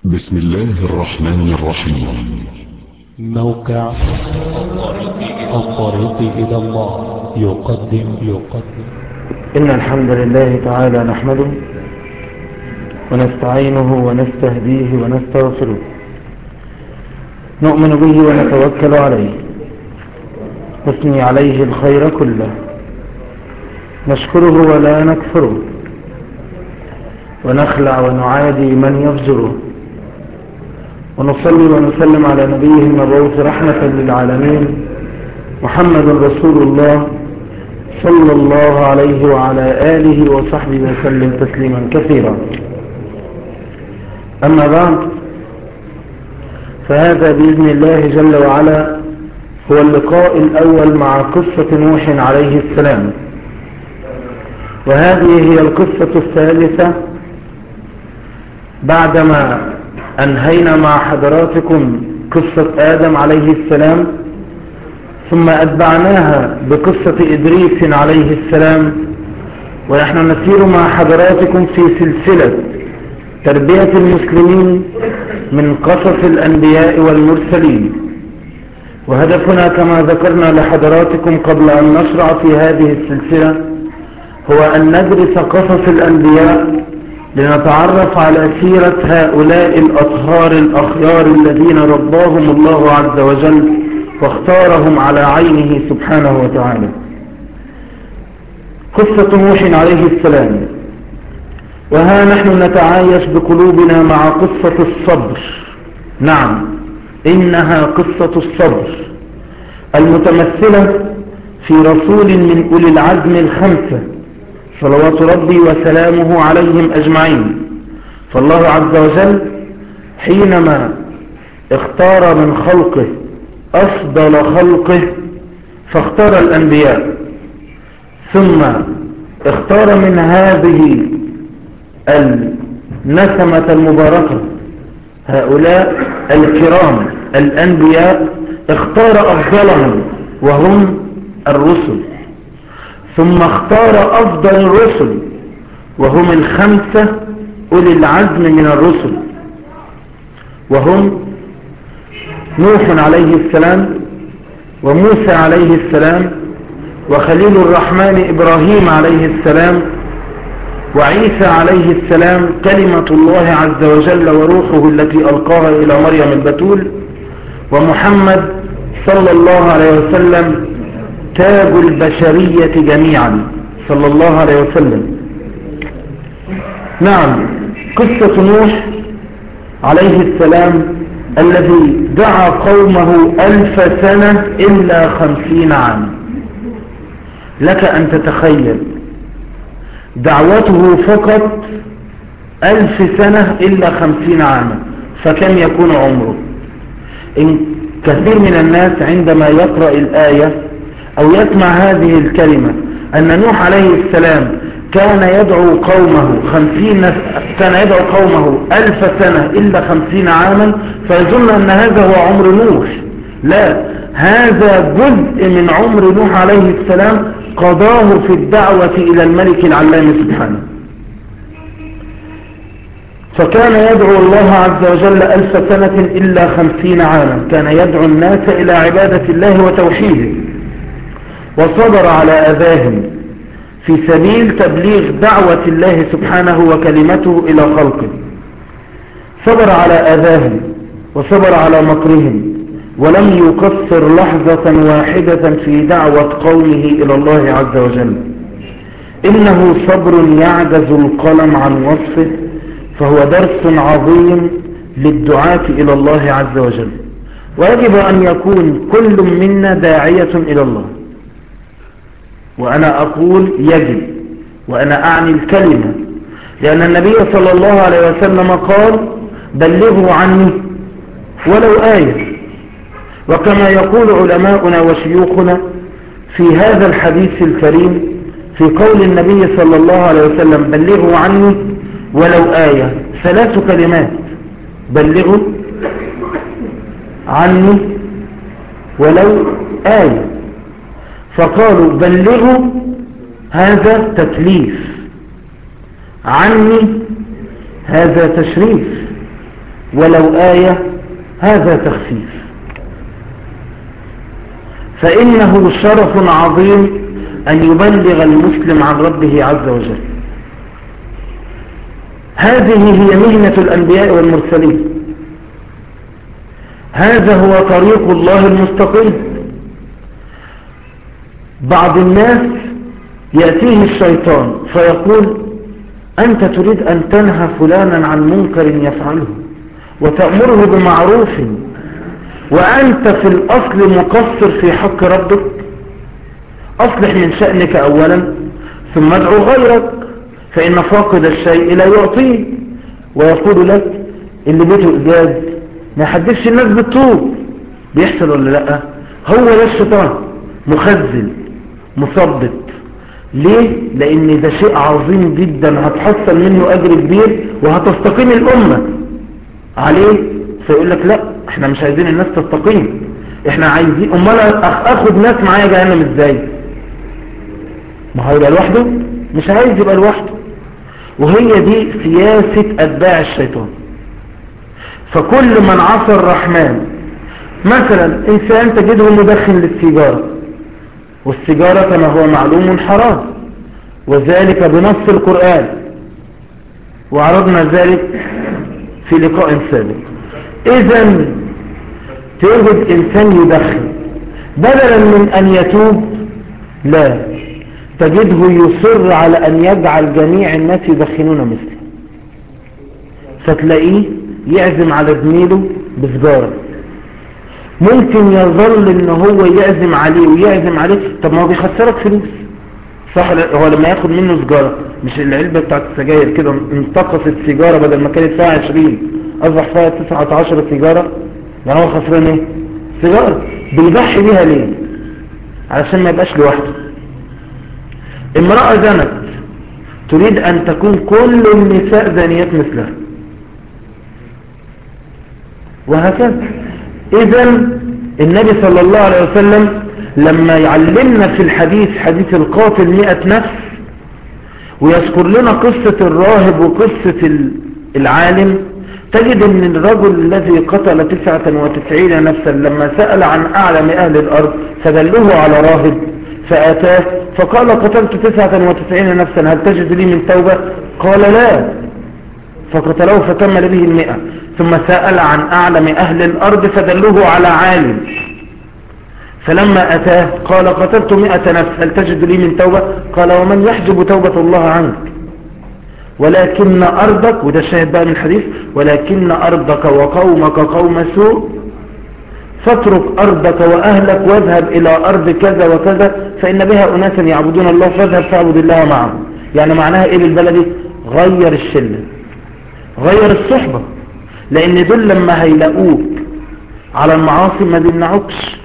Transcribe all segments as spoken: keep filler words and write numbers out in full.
بسم الله الرحمن الرحيم. موقع الطريق إلى الله يقدم يقدم إن الحمد لله تعالى نحمده ونستعينه ونستهديه ونستغفره، نؤمن به ونتوكل عليه، نثني عليه الخير كله، نشكره ولا نكفره، ونخلع ونعادي من يفجره، ونصلي ونسلم على نبيه المبعوث رحمة للعالمين محمد رسول الله صلى الله عليه وعلى آله وصحبه وسلم تسليما كثيرا. أما بعد، فهذا بإذن الله جل وعلا هو اللقاء الأول مع قصة نوح عليه السلام، وهذه هي القصة الثالثة بعدما أنهينا مع حضراتكم قصة آدم عليه السلام، ثم أتبعناها بقصة إدريس عليه السلام، ونحن نسير مع حضراتكم في سلسلة تربية المسلمين من قصص الأنبياء والمرسلين. وهدفنا كما ذكرنا لحضراتكم قبل أن نشرع في هذه السلسلة هو أن ندرس قصص الأنبياء لنتعرف على سيرة هؤلاء الأطهار الأخيار الذين رباهم الله عز وجل واختارهم على عينه سبحانه وتعالى. قصة نوح عليه السلام، وها نحن نتعايش بقلوبنا مع قصة الصبر. نعم، إنها قصة الصبر المتمثلة في رسول من أولي العزم الخمسة صلوات ربي وسلامه عليهم أجمعين. فالله عز وجل حينما اختار من خلقه أفضل خلقه فاختار الأنبياء، ثم اختار من هذه النسمة المباركة هؤلاء الكرام الأنبياء، اختار أفضلهم وهم الرسل، ثم اختار أفضل الرسل وهم الخمسة أولي العزم من الرسل، وهم نوح عليه السلام، وموسى عليه السلام، وخليل الرحمن إبراهيم عليه السلام، وعيسى عليه السلام كلمة الله عز وجل وروحه التي ألقاها إلى مريم البتول، ومحمد صلى الله عليه وسلم تاج البشرية جميعا صلى الله عليه وسلم. نعم، قصة نوح عليه السلام الذي دعا قومه ألف سنة إلا خمسين عام. لك أن تتخيل دعوته فقط ألف سنة إلا خمسين عاما، فكم يكون عمره؟ إن كثير من الناس عندما يقرأ الآية أو يسمع هذه الكلمة أن نوح عليه السلام كان يدعو قومه خمسين كان يدعو قومه ألف سنة إلا خمسين عاما، فيظن أن هذا هو عمر نوح. لا، هذا جزء من عمر نوح عليه السلام قضاه في الدعوة إلى الملك العلام سبحانه. فكان يدعو الله عز وجل ألف سنة إلا خمسين عاما، كان يدعو الناس إلى عبادة الله وتوحيده، وصبر على أذاهم في سبيل تبليغ دعوة الله سبحانه وكلمته إلى خلقه. صبر على أذاهم وصبر على مكرهم، ولم يقصر لحظة واحدة في دعوة قومه إلى الله عز وجل. إنه صبر يعجز القلم عن وصفه، فهو درس عظيم للدعاة إلى الله عز وجل. ويجب أن يكون كل منا داعية إلى الله، وأنا أقول يجب، وأنا أعني الكلمة، لأن النبي صلى الله عليه وسلم قال: بلغوا عني ولو آية. وكما يقول علماؤنا وشيوخنا في هذا الحديث الكريم في قول النبي صلى الله عليه وسلم: بلغوا عني ولو آية، ثلاث كلمات: بلغوا عني ولو آية. فقالوا بلغوا هذا تكليف، عني هذا تشريف، ولو آية هذا تخفيف، فإنه شرف عظيم أن يبلغ المسلم عن ربه عز وجل. هذه هي مهنة الأنبياء والمرسلين، هذا هو طريق الله المستقيم. بعض الناس يأتيه الشيطان فيقول أنت تريد أن تنهى فلانا عن منكر يفعله وتأمره بمعروف وأنت في الأصل مقصر في حق ربك، أصلح من شأنك أولا ثم ادعو غيرك، فإن فاقد الشيء لا يعطيه. ويقول لك اللي بيته إجاز ما يحدثش الناس بالطوب، بيحصل ولا لا؟ هو ده الشيطان مخزن مثبت. ليه؟ لأن ده شيء عظيم جدا هتحصل منه أجر كبير وهتستقيم الأمة عليه، فيقول لك لا احنا مش عايزين الناس تستقيم، احنا عايزين امال اخد ناس معايا جهنم ازاي؟ ما هو يبقى لوحده؟ مش عايز يبقى لوحده. وهي دي سياسة اتباع الشيطان. فكل من عصى الرحمن، مثلا انسان تجده مدخن للسيجارة، والسيجارة كما هو معلوم حرام، وذلك بنص القرآن، وعرضنا ذلك في لقاء سابق. اذا تجد انسان يدخن بدلا من ان يتوب، لا، تجده يصر على ان يجعل جميع الناس يدخنون مثله، فتلاقيه يعزم على زميله بسجارة. ممكن يظل ان هو يعزم عليه ويعزم عليه، طب ما هو بيخسرك فلوس صح؟ هو لما ياخد منه سجارة، مش العلبة بتاعت السجاير كده انتقصت سيجارة بدل ما كانت فيها عشرين اصبح فيها تسعة عشر سيجارة، يعني هو خسران ايه؟ سيجارة. بيضحي بيها ليه؟ علشان ما يبقاش لوحده. امرأة زنت تريد ان تكون كل النساء زانيات مثلها، وهكذا. اذا النبي صلى الله عليه وسلم لما يعلمنا في الحديث حديث القاتل مئة نفس، ويذكر لنا قصة الراهب وقصة العالم، تجد ان الرجل الذي قتل تسعة وتسعين نفسا لما سأل عن اعلم اهل الارض فدلوه على راهب فاتاه فقال قتلت تسعة وتسعين نفسا هل تجد لي من توبة؟ قال لا، فقتلوه فتم به المئة. ثم سأل عن اعلم اهل الارض فدلوه على عالم، فلما اتاه قال قتلت مئة نفس هل تجد لي من توبة؟ قال ومن يحجب توبة الله عنك؟ ولكن أرضك، وده الشاهد بقى من الحديث، ولكن أرضك وقومك قوم سوء، فاترك أرضك وأهلك واذهب إلى أرض كذا وكذا فإن بها أناسا يعبدون الله فاذهب فاعبد الله معهم. يعني معناها إيه بالبلدي؟ غير الشلة، غير الصحبة، لأن دول لما هيلاقوك على المعاصي ما بيمنعوكش،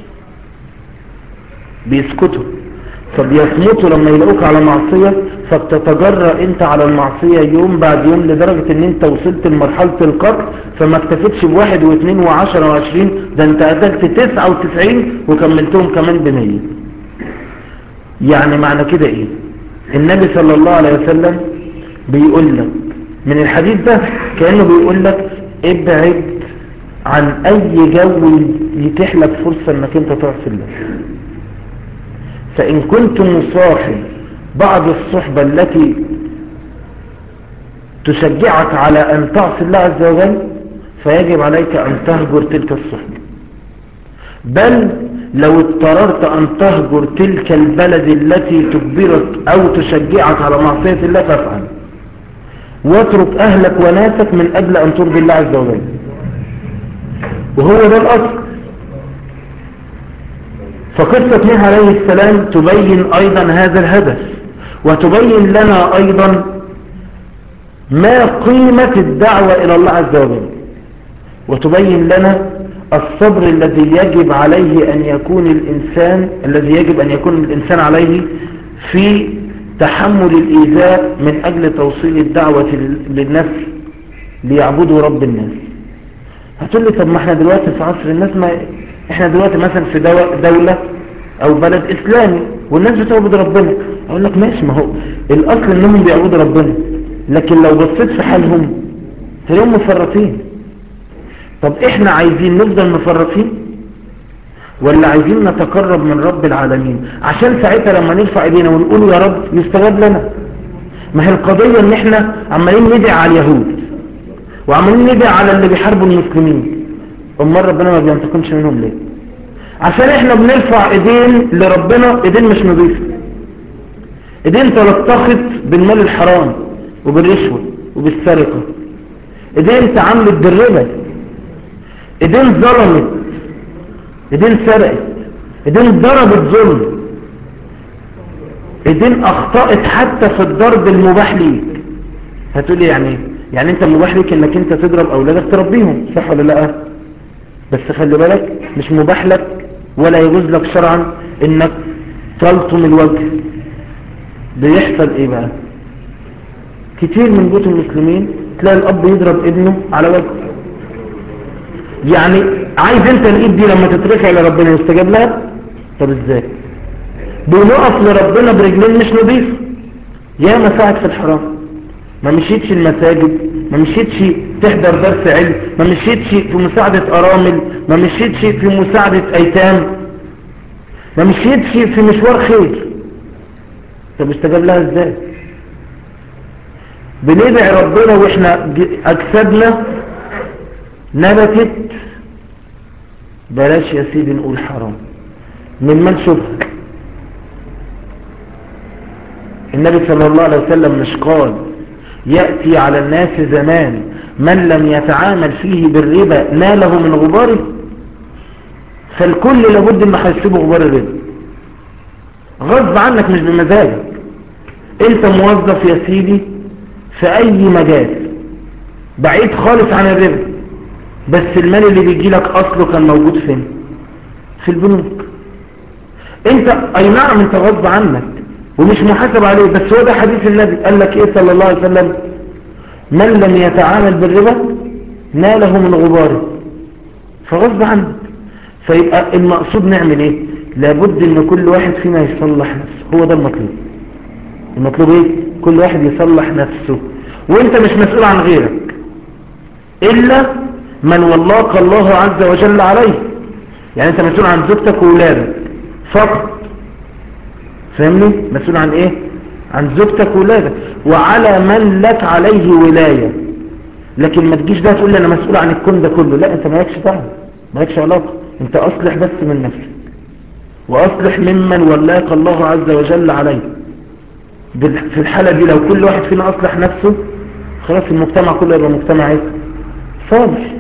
بيسكتوا، فبيصمتوا لما يلاقوك على معصية، فبتتجرأ انت على المعصية يوم بعد يوم لدرجة ان انت وصلت لمرحلة القتل، فما اكتفتش بواحد واثنين وعشرة وعشرين، ده انت قتلت تسعة وتسعين وكملتهم كمان بمية. يعني معنى كده ايه؟ النبي صلى الله عليه وسلم بيقول لك من الحديث ده كأنه بيقول لك ابعد عن اي جو يتيح لك فرصة انك انت تعصي الله. فإن كنت مصاحب بعض الصحبة التي تشجعك على أن تعصي الله عز وجل فيجب عليك أن تهجر تلك الصحبة، بل لو اضطررت أن تهجر تلك البلد التي تجبرك أو تشجعك على معصية الله فافعل، واترك أهلك وناسك من أجل أن ترضي الله عز وجل. وهو ده الأصل. فقصة نوح عليه السلام تبين أيضا هذا الهدف، وتبين لنا أيضا ما قيمة الدعوة إلى الله عز وجل، وتبين لنا الصبر الذي يجب عليه أن يكون الإنسان الذي يجب أن يكون الإنسان عليه في تحمل الإيذاء من أجل توصيل الدعوة للناس ليعبدوا رب الناس. هتقول لي طب ما احنا دلوقتي في عصر الناس، ما احنا دلوقتي مثلا في دولة او بلد اسلامي والناس بتعبد ربنا. اقول لك ماشي، ما هو الاصل انهم بيعبدوا ربنا، لكن لو بصيت في حالهم تلاقيهم مفرطين، طب احنا عايزين نفضل مفرطين ولا عايزين نتقرب من رب العالمين عشان ساعتها لما نرفع ايدينا ونقول يا رب يستجاب لنا؟ ما هي القضية ان احنا عمالين ندعي على اليهود وعمالين ندعي على اللي بيحاربوا المسلمين، امال ربنا ما بينتقمش منهم ليه؟ عشان احنا بنرفع ايدين لربنا، ايدين مش نظيفة، ايدين تلطخت بالمال الحرام وبالرشوة وبالسرقة، ايدين تعاملت بالربا، ايدين ظلمت، ايدين سرقت، ايدين ضربت ظلم، ايدين اخطأت حتى في الضرب المباح ليك. هتقولي يعني ايه؟ يعني انت مباح ليك انك انت تضرب اولادك تربيهم، صح ولا لا؟ بس خلي بالك مش مباح لك ولا يجوز لك شرعا انك تلطم الوجه. بيحصل ايه بقى؟ كتير من بيوت المسلمين تلاقي الاب يضرب ابنه على وجهه. يعني عايز انت الايد دي لما تترفع لربنا يستجاب لها؟ طب ازاي؟ بنقف لربنا برجلين مش نظيفه. يا ما ساعد في الحرام، ما مشيتش المساجد، ما مشيتش تحضر درس علم، ما مشيتش في مساعدة ارامل، ما مشيتش في مساعدة ايتام، ما مشيتش في مشوار خير. طب استجاب لها ازاي؟ بندعي ربنا واحنا اجسادنا نبتت، بلاش يا سيدي نقول حرام، ممن شبه. النبي صلى الله عليه وسلم مش قال يأتي على الناس زمان من لم يتعامل فيه بالربا ناله من غباره؟ فالكل لابد ان هيسيبه غبار الربا غصب عنك مش بمزاجك. انت موظف يا سيدي في اي مجال بعيد خالص عن الربا، بس المال اللي بيجي لك اصله كان موجود فين؟ في البنوك. انت اي نعم انت غصب عنك ومش محاسب عليه، بس هو ده حديث النبي قال لك ايه صلى الله عليه وسلم؟ من لم يتعامل بالربا ناله من غباره. فغصب عنك. فيبقى المقصود نعمل ايه؟ لابد ان كل واحد فينا يصلح نفسه، هو ده المطلوب. المطلوب ايه؟ كل واحد يصلح نفسه، وانت مش مسؤول عن غيرك الا من ولاك الله عز وجل عليه. يعني انت مسؤول عن زوجتك وولادك فقط، فاهمني؟ مسؤول عن ايه؟ عن زوجتك وولادك وعلى من لك عليه ولاية. لكن ما تجيش ده تقول لي انا مسؤول عن الكون ده كله، لا انت مالكش دعوه، مالكش علاقه. انت اصلح بس من نفسك واصلح ممن ولاك الله عز وجل عليه. في الحالة دي لو كل واحد فينا اصلح نفسه خلاص المجتمع كله يبقى مجتمع ايه؟ صالح.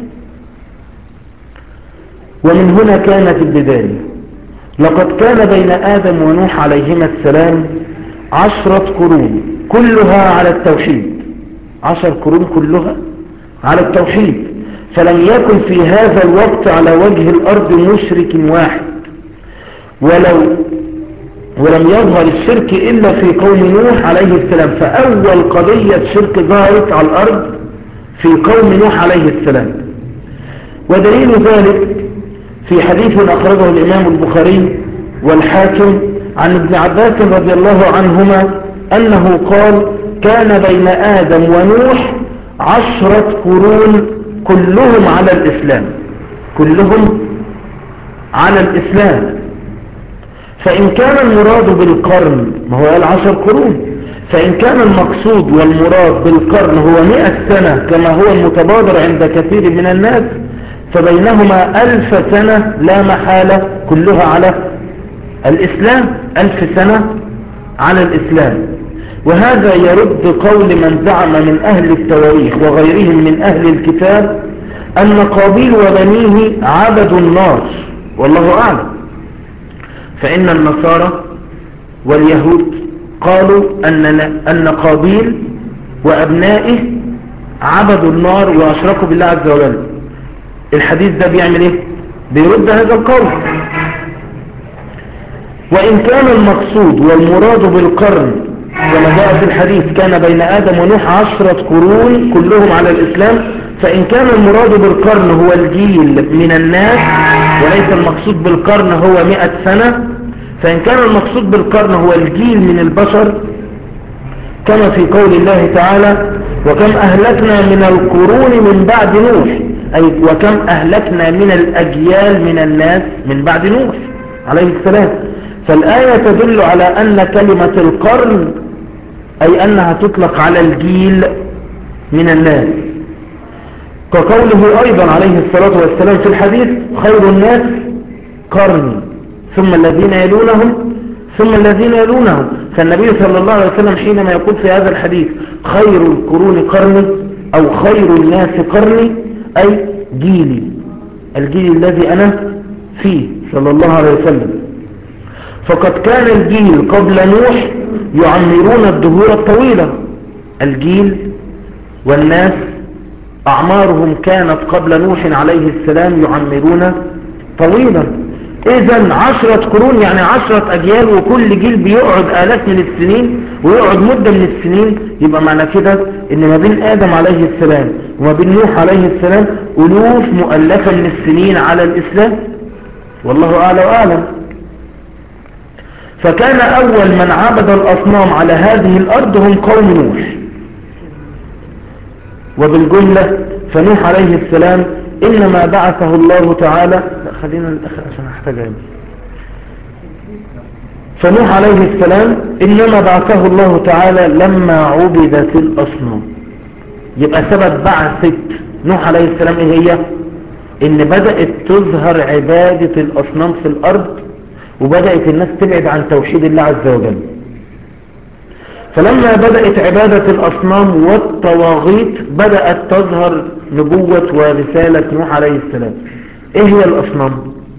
ومن هنا كانت البداية. لقد كان بين آدم ونوح عليهما السلام عشرة قرون كلها على التوحيد، عشر قرون كلها على التوحيد، فلم يكن في هذا الوقت على وجه الأرض مشرك واحد، ولو ولم يظهر الشرك إلا في قوم نوح عليه السلام. فأول قضية شرك ظهرت على الأرض في قوم نوح عليه السلام. ودليل ذلك في حديث أخرجه الإمام البخاري والحاكم عن ابن عباس رضي الله عنهما أنه قال كان بين آدم ونوح عشرة قرون كلهم على الإسلام، كلهم على الإسلام. فإن كان المراد بالقرن، ما هو قال عشر قرون، فإن كان المقصود والمراد بالقرن هو مئة سنة كما هو المتبادر عند كثير من الناس، فبينهما ألف سنة لا محالة كلها على الإسلام، ألف سنة على الإسلام. وهذا يرد قول من زعم من أهل التواريخ وغيرهم من أهل الكتاب أن قابيل وبنيه عبدوا النار، والله أعلم. فإن النصارى واليهود قالوا أن أن قابيل وأبنائه عبدوا النار وأشركوا بالله عز وجل. الحديث ده بيعمل إيه؟ بيرد هذا القول. وإن كان المقصود والمراد بالقرن كما جاء في الحديث كان بين آدم ونوح عشرة قرون كلهم على الإسلام، فإن كان المراد بالقرن هو الجيل من الناس وليس المقصود بالقرن هو مئة سنة، فإن كان المقصود بالقرن هو الجيل من البشر كما في قول الله تعالى وكم أهلكنا من القرون من بعد نوح أي وكم أهلكنا من الأجيال من الناس من بعد نوح عليه السلام. فالآية تدل على أن كلمة القرن أي أنها تطلق على الجيل من الناس، كقوله أيضا عليه الصلاة والسلام في الحديث: خير الناس قرني ثم الذين يلونهم ثم الذين يلونهم. فالنبي صلى الله عليه وسلم حينما يقول في هذا الحديث خير القرون قرني أو خير الناس قرني أي جيلي، الجيل الذي أنا فيه صلى الله عليه وسلم. فقد كان الجيل قبل نوح يعمرون الدهور الطويلة، الجيل والناس أعمارهم كانت قبل نوح عليه السلام يعمرون طويلا. إذن عشرة قرون يعني عشرة أجيال، وكل جيل بيقعد آلاف من السنين ويقعد مدة من السنين. يبقى معنى كده إن ما بين آدم عليه السلام وما بين نوح عليه السلام ألوف مؤلفة من السنين على الإسلام، والله أعلى وأعلم. فكان أول من عبد الأصنام على هذه الأرض هم قوم نوح. وبالجملة فنوح عليه السلام إنما بعثه الله تعالى، لا خلينا الأخر عشان أحتاج علم. فنوح عليه السلام إنما بعثه الله تعالى لما عبدت الأصنام. يبقى سبب بعثة نوح عليه السلام إيه هي؟ إن بدأت تظهر عبادة الأصنام في الأرض، وبدأت الناس تبعد عن توحيد الله عز وجل. فلما بدأت عبادة الأصنام والطواغيت بدأت تظهر نبوة ورسالة نوح عليه السلام. ايه هي الأصنام؟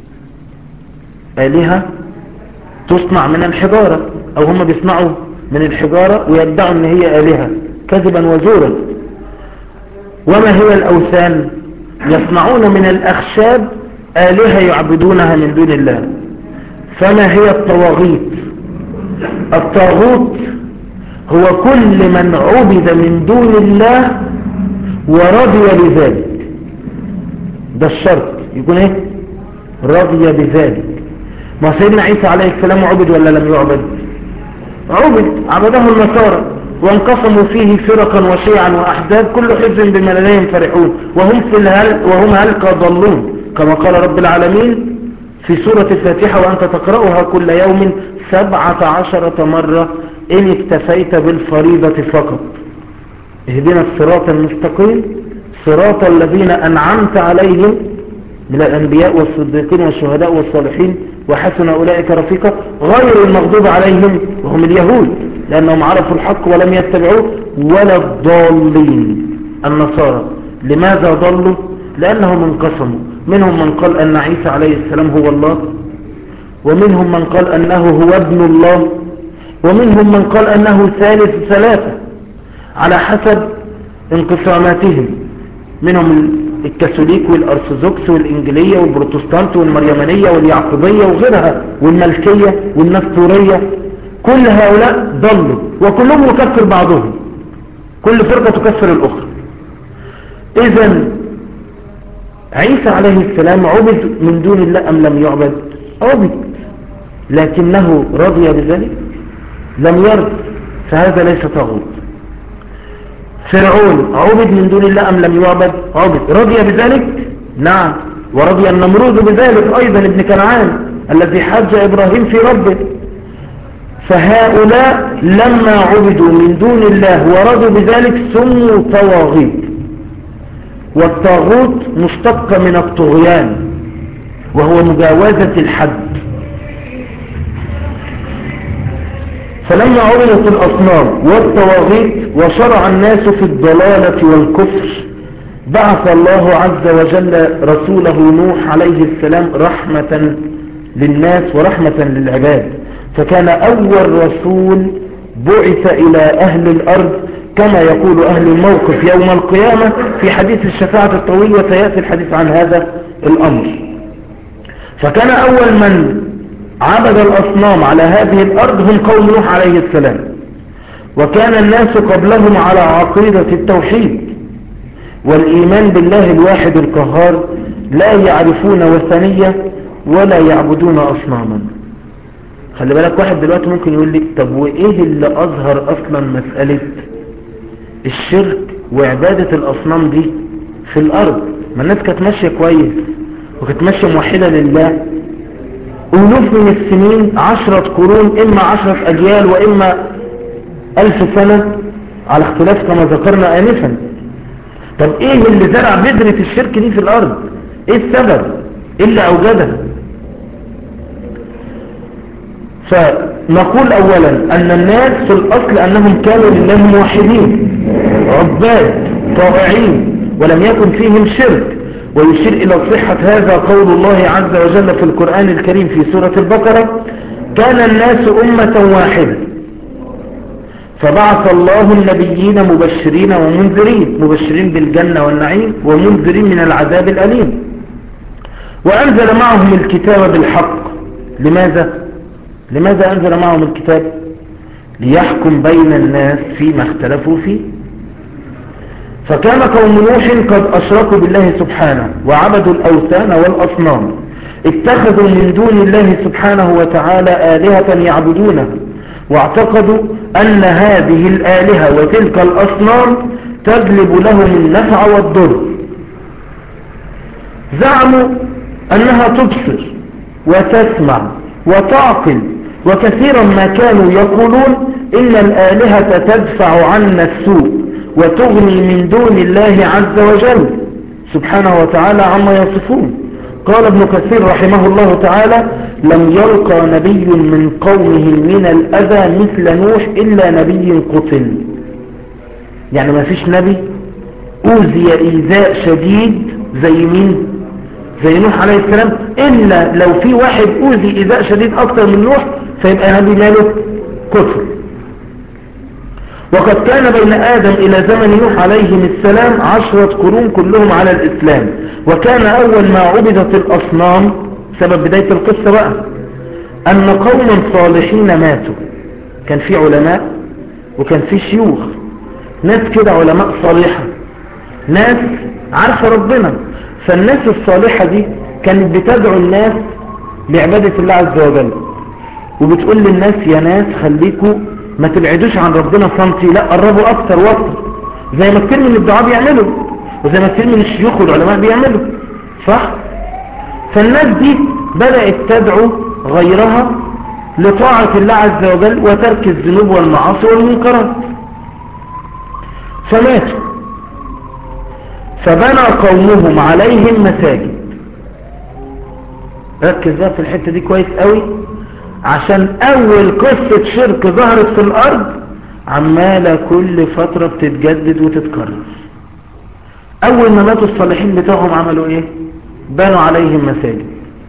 آلهة تصنع من الحجارة، او هم بيصنعوا من الحجارة ويدعوا ان هي آلهة كذبا وزورا. وما هي الأوثان؟ يصنعون من الأخشاب آلهة يعبدونها من دون الله. فما هي الطواغيت؟ الطاغوت هو كل من عبد من دون الله ورضي بذلك. ده الشرط، يكون ايه؟ رضي بذلك. ما سيدنا عيسى عليه السلام عبد ولا لم يعبد؟ عبد، عبده النصارى وانقسموا فيه فرقا وشيعا وأحزاب كل حزب بما لديهم فرحون وهم في الهل وهم هلك ضلون، كما قال رب العالمين في سورة الفاتحة: وأنت تقرأها كل يوم سبعة عشرة مرة إن اكتفيت بالفريضة فقط. اهدنا الصراط المستقيم صراط الذين أنعمت عليهم من الأنبياء والصديقين والشهداء والصالحين وحسن أولئك رفيقا غير المغضوب عليهم وهم اليهود لأنهم عرفوا الحق ولم يتبعوه ولا الضالين النصارى. لماذا ضلوا؟ لأنهم انقسموا، منهم من قال أن عيسى عليه السلام هو الله، ومنهم من قال أنه هو ابن الله، ومنهم من قال أنه ثالث ثلاثة على حسب انقساماتهم. منهم الكاثوليك والأرثوذكس والإنجيلية والبروتستانت والمريمانية واليعقوبية وغيرها والملكية والنسطورية. كل هؤلاء ضلوا وكلهم يكفر بعضهم، كل فرقة تكفر الأخرى. إذن عيسى عليه السلام عبد من دون الله أم لم يعبد؟ عبد، لكنه رضي بذلك؟ لم يرضى، فهذا ليس طاغوت. فرعون عبد من دون الله أم لم يعبد؟ عبد. رضي بذلك؟ نعم. ورضي النمرود بذلك أيضا ابن كنعان الذي حج إبراهيم في ربه. فهؤلاء لما عبدوا من دون الله ورضوا بذلك سموا طواغيت. والطاغوت مشتق من الطغيان وهو مجاوزة الحد. فلما عبدت الأصنام والطواغيت وشرع الناس في الضلالة والكفر بعث الله عز وجل رسوله نوح عليه السلام رحمة للناس ورحمة للعباد، فكان أول رسول بعث إلى أهل الأرض كما يقول أهل الموقف يوم القيامة في حديث الشفاعة الطويل، وسيأتي الحديث عن هذا الأمر. فكان أول من عبد الأصنام على هذه الأرض هم قوم نوح عليه السلام، وكان الناس قبلهم على عقيدة التوحيد والإيمان بالله الواحد القهار، لا يعرفون وثنية ولا يعبدون أصناما. خلي بالك، واحد دلوقتي ممكن يقول لي طب وإيه اللي أظهر أصلا مسألة الشرك وعبادة الأصنام دي في الأرض؟ ما الناس كانت ماشية كويس وكانت ماشية موحدة لله ألوف من السنين، عشرة قرون، إما عشرة أجيال وإما ألف سنة على اختلاف كما ذكرنا آنفا. طب إيه اللي زرع بذرة الشرك دي في الأرض؟ إيه السبب؟ إيه اللي أوجدها؟ فنقول أولا أن الناس في الأصل أنهم كانوا لله موحدين عباد طائعين ولم يكن فيهم شرك. ويشير إلى صحة هذا قول الله عز وجل في القرآن الكريم في سورة البقرة: كان الناس أمة واحدة فبعث الله النبيين مبشرين ومنذرين، مبشرين بالجنة والنعيم ومنذرين من العذاب الأليم، وأنزل معهم الكتاب بالحق. لماذا؟ لماذا أنزل معهم الكتاب؟ ليحكم بين الناس فيما اختلفوا فيه. فكان قوم نوح قد أشركوا بالله سبحانه وعبدوا الأوثان والأصنام، اتخذوا من دون الله سبحانه وتعالى آلهة يعبدونه، واعتقدوا أن هذه الآلهة وتلك الأصنام تجلب لهم النفع والضر. زعموا أنها تبصر وتسمع وتعقل، وكثيرا ما كانوا يقولون إن الآلهة تدفع عنا السوء وتغني من دون الله عز وجل سبحانه وتعالى عما يصفون. قال ابن كثير رحمه الله تعالى: لم يلقى نبي من قومه من الأذى مثل نوح إلا نبي قتل. يعني ما فيش نبي أوذي إيذاء شديد زي مين؟ زي نوح عليه السلام، إلا لو في واحد أوذي إيذاء شديد أكتر من نوح فيبقى نبي ماله؟ كفر. وقد كان بين آدم إلى زمن نوح عليهم السلام عشرة قرون كلهم على الإسلام. وكان أول ما عبدت الأصنام، سبب بداية القصة بقى، أن قوما صالحين ماتوا. كان في علماء وكان في شيوخ، ناس كده علماء صالحة، ناس عارفة ربنا. فالناس الصالحة دي كانت بتدعو الناس لعبادة الله عز وجل، وبتقول للناس: يا ناس خليكوا ما تبعدوش عن ربنا سنتي، لا قربوا اكتر واكتر، زي ما كتير من الدعاء بيعملوا وزي ما كتير من الشيوخ والعلماء بيعملوا، صح؟ فالناس دي بدأت تدعو غيرها لطاعة الله عز وجل وترك الذنوب والمعاصي والمنكرات. فماتوا، فبنى قومهم عليهم مساجد. ركز بقى في الحتة دي كويس قوي، عشان اول قصة شرك ظهرت في الارض عمالة كل فترة بتتجدد وتتكرر. اول ما ماتوا الصالحين بتوعهم عملوا ايه؟ بنوا عليهم مساجد.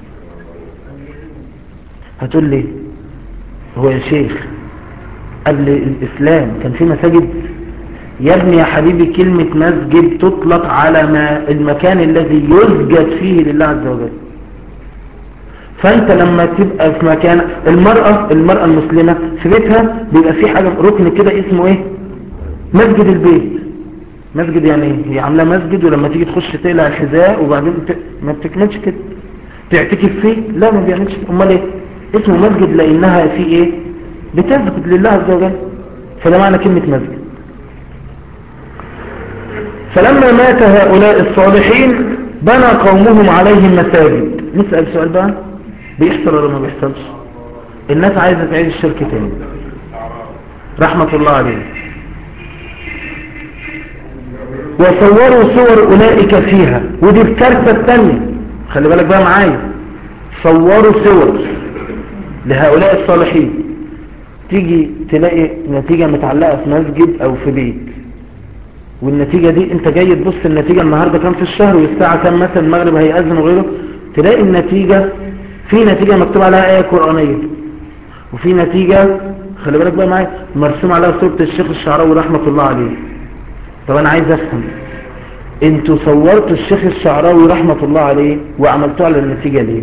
هتقول لي هو يا شيخ قبل الاسلام كان في مساجد؟ يا ابني يا حبيبي، كلمة مسجد تطلق على ما المكان الذي يسجد فيه لله عز وجل. فانت لما تبقى في مكان المرأة المرأة المسلمة في بيتها بيبقى في حاجة ركن كده اسمه ايه؟ مسجد البيت. مسجد يعني ايه؟ هي عاملة مسجد، ولما تيجي تخش تقلع الحذاء وبعدين ت... ما بتكملش كده تعتكف فيه، لا ما بيعملش. امال ايه اسمه مسجد؟ لانها في ايه؟ بتسجد لله عز وجل. فده معنى كلمة مسجد. فلما مات هؤلاء الصالحين بنى قومهم عليهم مساجد. نسأل سؤال بقى، بيحصل ولا ما بيحصلش؟ الناس عايزة تعيش الشرك تاني رحمة الله عليه. وصوروا صور أولئك فيها، ودي الكارثة الثانية، خلي بالك بقى معايا. صوروا صور لهؤلاء الصالحين، تيجي تلاقي نتيجة متعلقة في مسجد أو في بيت، والنتيجة دي انت جاي تبص النتيجة النهاردة كام في الشهر والساعة كام مثلا المغرب هيأذن وغيره، تلاقي النتيجة في نتيجة مكتوب عليها آية قرآنية، وفي نتيجة خلي بالك بقى معايا مرسوم عليها صورة الشيخ الشعراوي رحمة الله عليه. طب انا عايز افهم، انتوا صورتوا الشيخ الشعراوي رحمة الله عليه وعملتوا على النتيجة ليه؟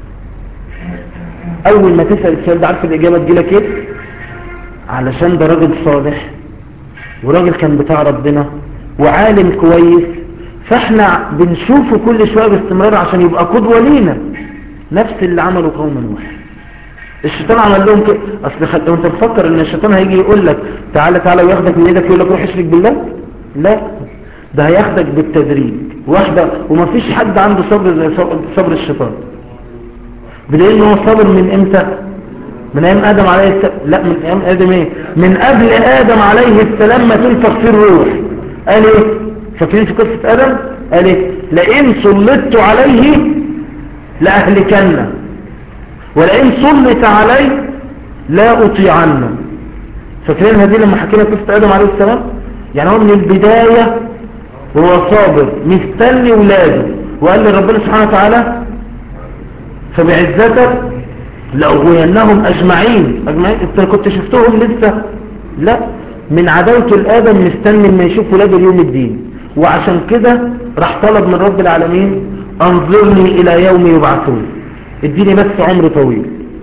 اول ما تسأل السؤال ده عارف الاجابة تجيلك ايه؟ علشان ده راجل صالح وراجل كان بتاع ربنا وعالم كويس، فاحنا بنشوفه كل شوية باستمرار عشان يبقى قدوة لينا. نفس اللي عمله قوم نوح. الشيطان عمل لهم كده. اصل خد... انت مفكر ان الشيطان هيجي يقول لك تعالى تعالى وياخدك من ايدك يقول لك روح اشرك بالله؟ لا، ده هياخدك بالتدريج. واحدة، وما فيش حد عنده صبر زي صبر الشيطان، بدليل انه صبر من امتى؟ من ايام ادم عليه السلام. لا، من ايام ادم ايه؟ من قبل ادم عليه السلام ما تنفخ فيه الروح. قال ايه؟ فاكرين في قصة ادم؟ قال ايه؟ لئن سلطت عليه لاهلكنه ولئن سلط عليه لا اطيعنه. فاكرين هذه لما حكينا قصة ادم عليه السلام؟ يعني هو من البداية وهو صابر مستني ولاده، وقال لربنا سبحانه وتعالى فبعزتك لأغوينهم أجمعين. أجمعين انت كنت شفتهم لسه؟ لا، من عداوة الآدم مستني ما يشوف ولاده اليوم الدين، وعشان كده راح طلب من رب العالمين أنظرني إلى يوم يبعثون، اديني بس عمر طويل.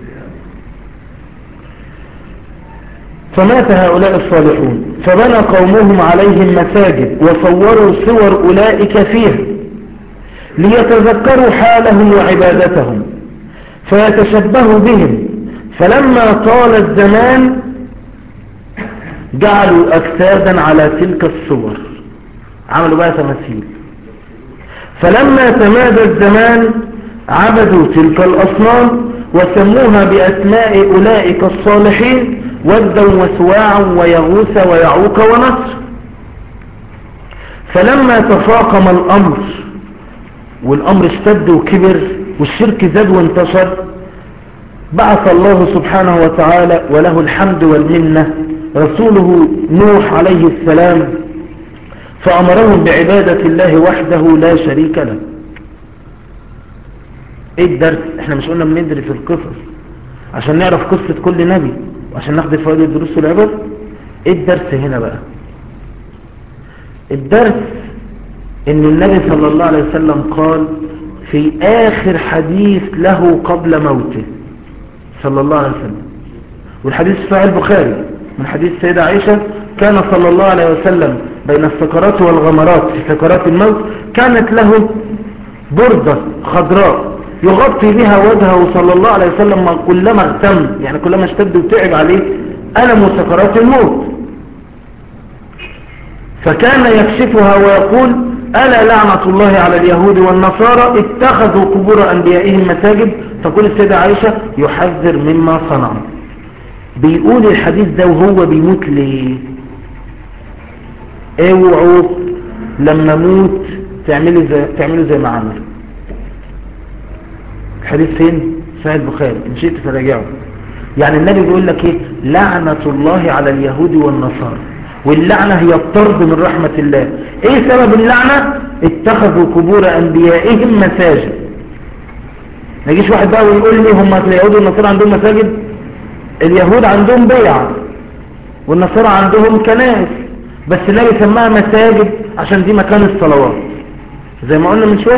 فمات هؤلاء الصالحون فبنى قومهم عليهم مساجد وصوروا صور أولئك فيها ليتذكروا حالهم وعبادتهم فيتشبهوا بهم، فلما طال الزمان جعلوا أجسادا على تلك الصور، عملوا بقى تماثيل. فلما تمادى الزمان عبدوا تلك الأصنام وسموها بأسماء أولئك الصالحين ودا وسواعا ويغوث ويعوق ونصر. فلما تفاقم الأمر والأمر اشتد وكبر والشرك زاد وانتشر، بعث الله سبحانه وتعالى وله الحمد والمنة رسوله نوح عليه السلام فأمرهم بعبادة الله وحده لا شريك له. ايه الدرس؟ احنا مش قلنا بندرس القصص عشان نعرف قصة كل نبي وعشان ناخد فوائد الدروس والعبر؟ ايه الدرس هنا بقى؟ الدرس ان النبي صلى الله عليه وسلم قال في اخر حديث له قبل موته صلى الله عليه وسلم، والحديث في صحيح البخاري من حديث سيدة عائشة، كان صلى الله عليه وسلم بين السكرات والغمرات في سكرات الموت كانت له بردة خضراء يغطي بها وجهه صلى الله عليه وسلم كلما اغتم، يعني كلما اشتد وتعب عليه ألم سكرات الموت، فكان يكشفها ويقول ألا لعنة الله على اليهود والنصارى اتخذوا قبور أنبيائهم مساجد. تقول السيدة عائشة يحذر مما صنعوا. بيقول الحديث ده وهو بيموت ليه؟ اوعوا لما موت تعملوا زي, تعملوا زي ما عمل. الحديث فين؟ صحيح البخاري، ان شئت فراجعه. يعني النبي بيقول لك ايه؟ لعنة الله على اليهود والنصارى، واللعنة هي الطرد من رحمة الله. ايه سبب اللعنة؟ اتخذوا قبور انبيائهم مساجد. ما يجيش واحد بقى ويقول لي هم اليهود والنصارى عندهم مساجد؟ اليهود عندهم بيع والنصارى عندهم كنائس، بس النبي سماها مساجد عشان دي مكان الصلوات زي ما قلنا من شوية.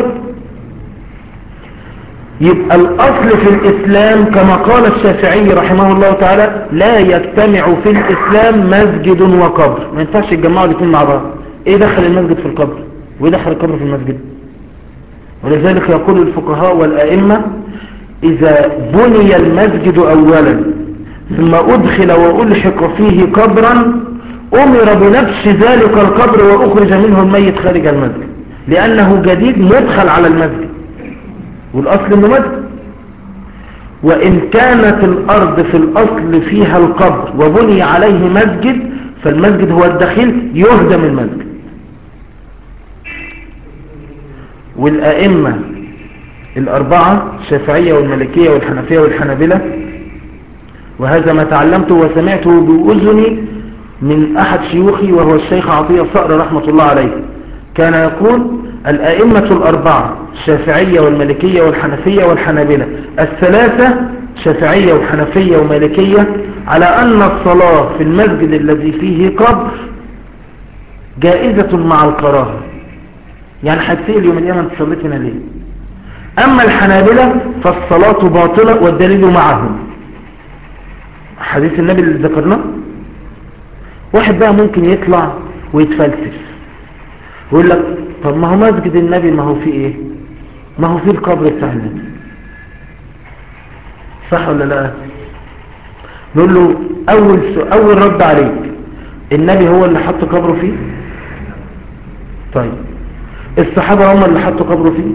يبقى الأصل في الإسلام كما قال الشافعي رحمه الله تعالى لا يجتمع في الإسلام مسجد وقبر، ما ينفعش يتجمعوا الاثنين مع بعض. ايه دخل المسجد في القبر وايه دخل القبر في المسجد؟ ولذلك يقول الفقهاء والأئمة إذا بني المسجد أولا ثم أدخل وألحق فيه قبرا أمر بنفس ذلك القبر وأخرج منه الميت خارج المسجد، لأنه جديد مدخل على المسجد والأصل إنه مسجد. وإن كانت الأرض في الأصل فيها القبر وبني عليه مسجد فالمسجد هو الدخيل يهدم المسجد. والأئمة الأربعة الشافعية والمالكية والحنفية والحنابلة، وهذا ما تعلمته وسمعته بأذني من أحد شيوخي وهو الشيخ عطية صقر رحمة الله عليه، كان يقول الأئمة الأربعة الشافعية والمالكية والحنفية والحنابلة الثلاثة شافعية وحنفية ومالكية على أن الصلاة في المسجد الذي فيه قبر جائزة مع الكراهة، يعني هتسأل يوم القيامة انت صليت هنا ليه؟ أما الحنابلة فالصلاة باطلة والدليل معهم حديث النبي اللي ذكرناه. واحد بقى ممكن يطلع ويتفلسف ويقول لك طب ما هو مسجد النبي ما هو فيه ايه؟ ما هو فيه القبر بتاع النبي، صح ولا لا؟ نقول له اول اول رد عليك النبي هو اللي حط قبره فيه؟ طيب الصحابة هم اللي حطوا قبره فيه.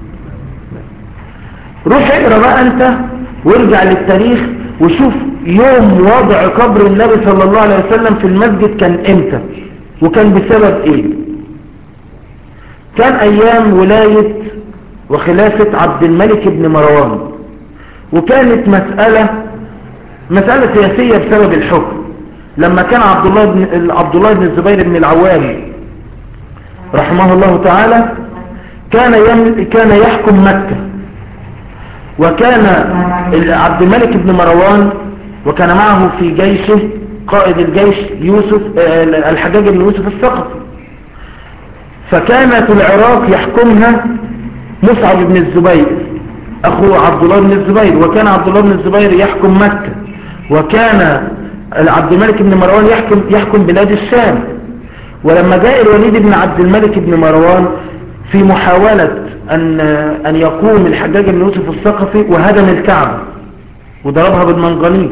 روح اقرأ بقى انت وارجع للتاريخ وشوف يوم وضع قبر النبي صلى الله عليه وسلم في المسجد كان امتى وكان بسبب ايه. كان ايام ولاية وخلافة عبد الملك بن مروان، وكانت مسألة مسألة سياسية بسبب الحكم. لما كان عبد الله بن عبد الله بن الزبير بن العوام رحمه الله تعالى كان يم كان يحكم مكة، وكان عبد الملك بن مروان وكان معه في جيشه قائد الجيش يوسف الحجاج بن يوسف الثقفي، فكانت العراق يحكمها مصعب بن الزبير أخو عبد الله بن الزبير، وكان عبد الله بن الزبير يحكم مكة، وكان عبد الملك بن مروان يحكم يحكم بلاد الشام. ولما جاء الوليد بن عبد الملك بن مروان في محاولة أن أن يقوم الحجاج بن يوسف الثقفي وهدم الكعبة وضربها بالمنجنيق،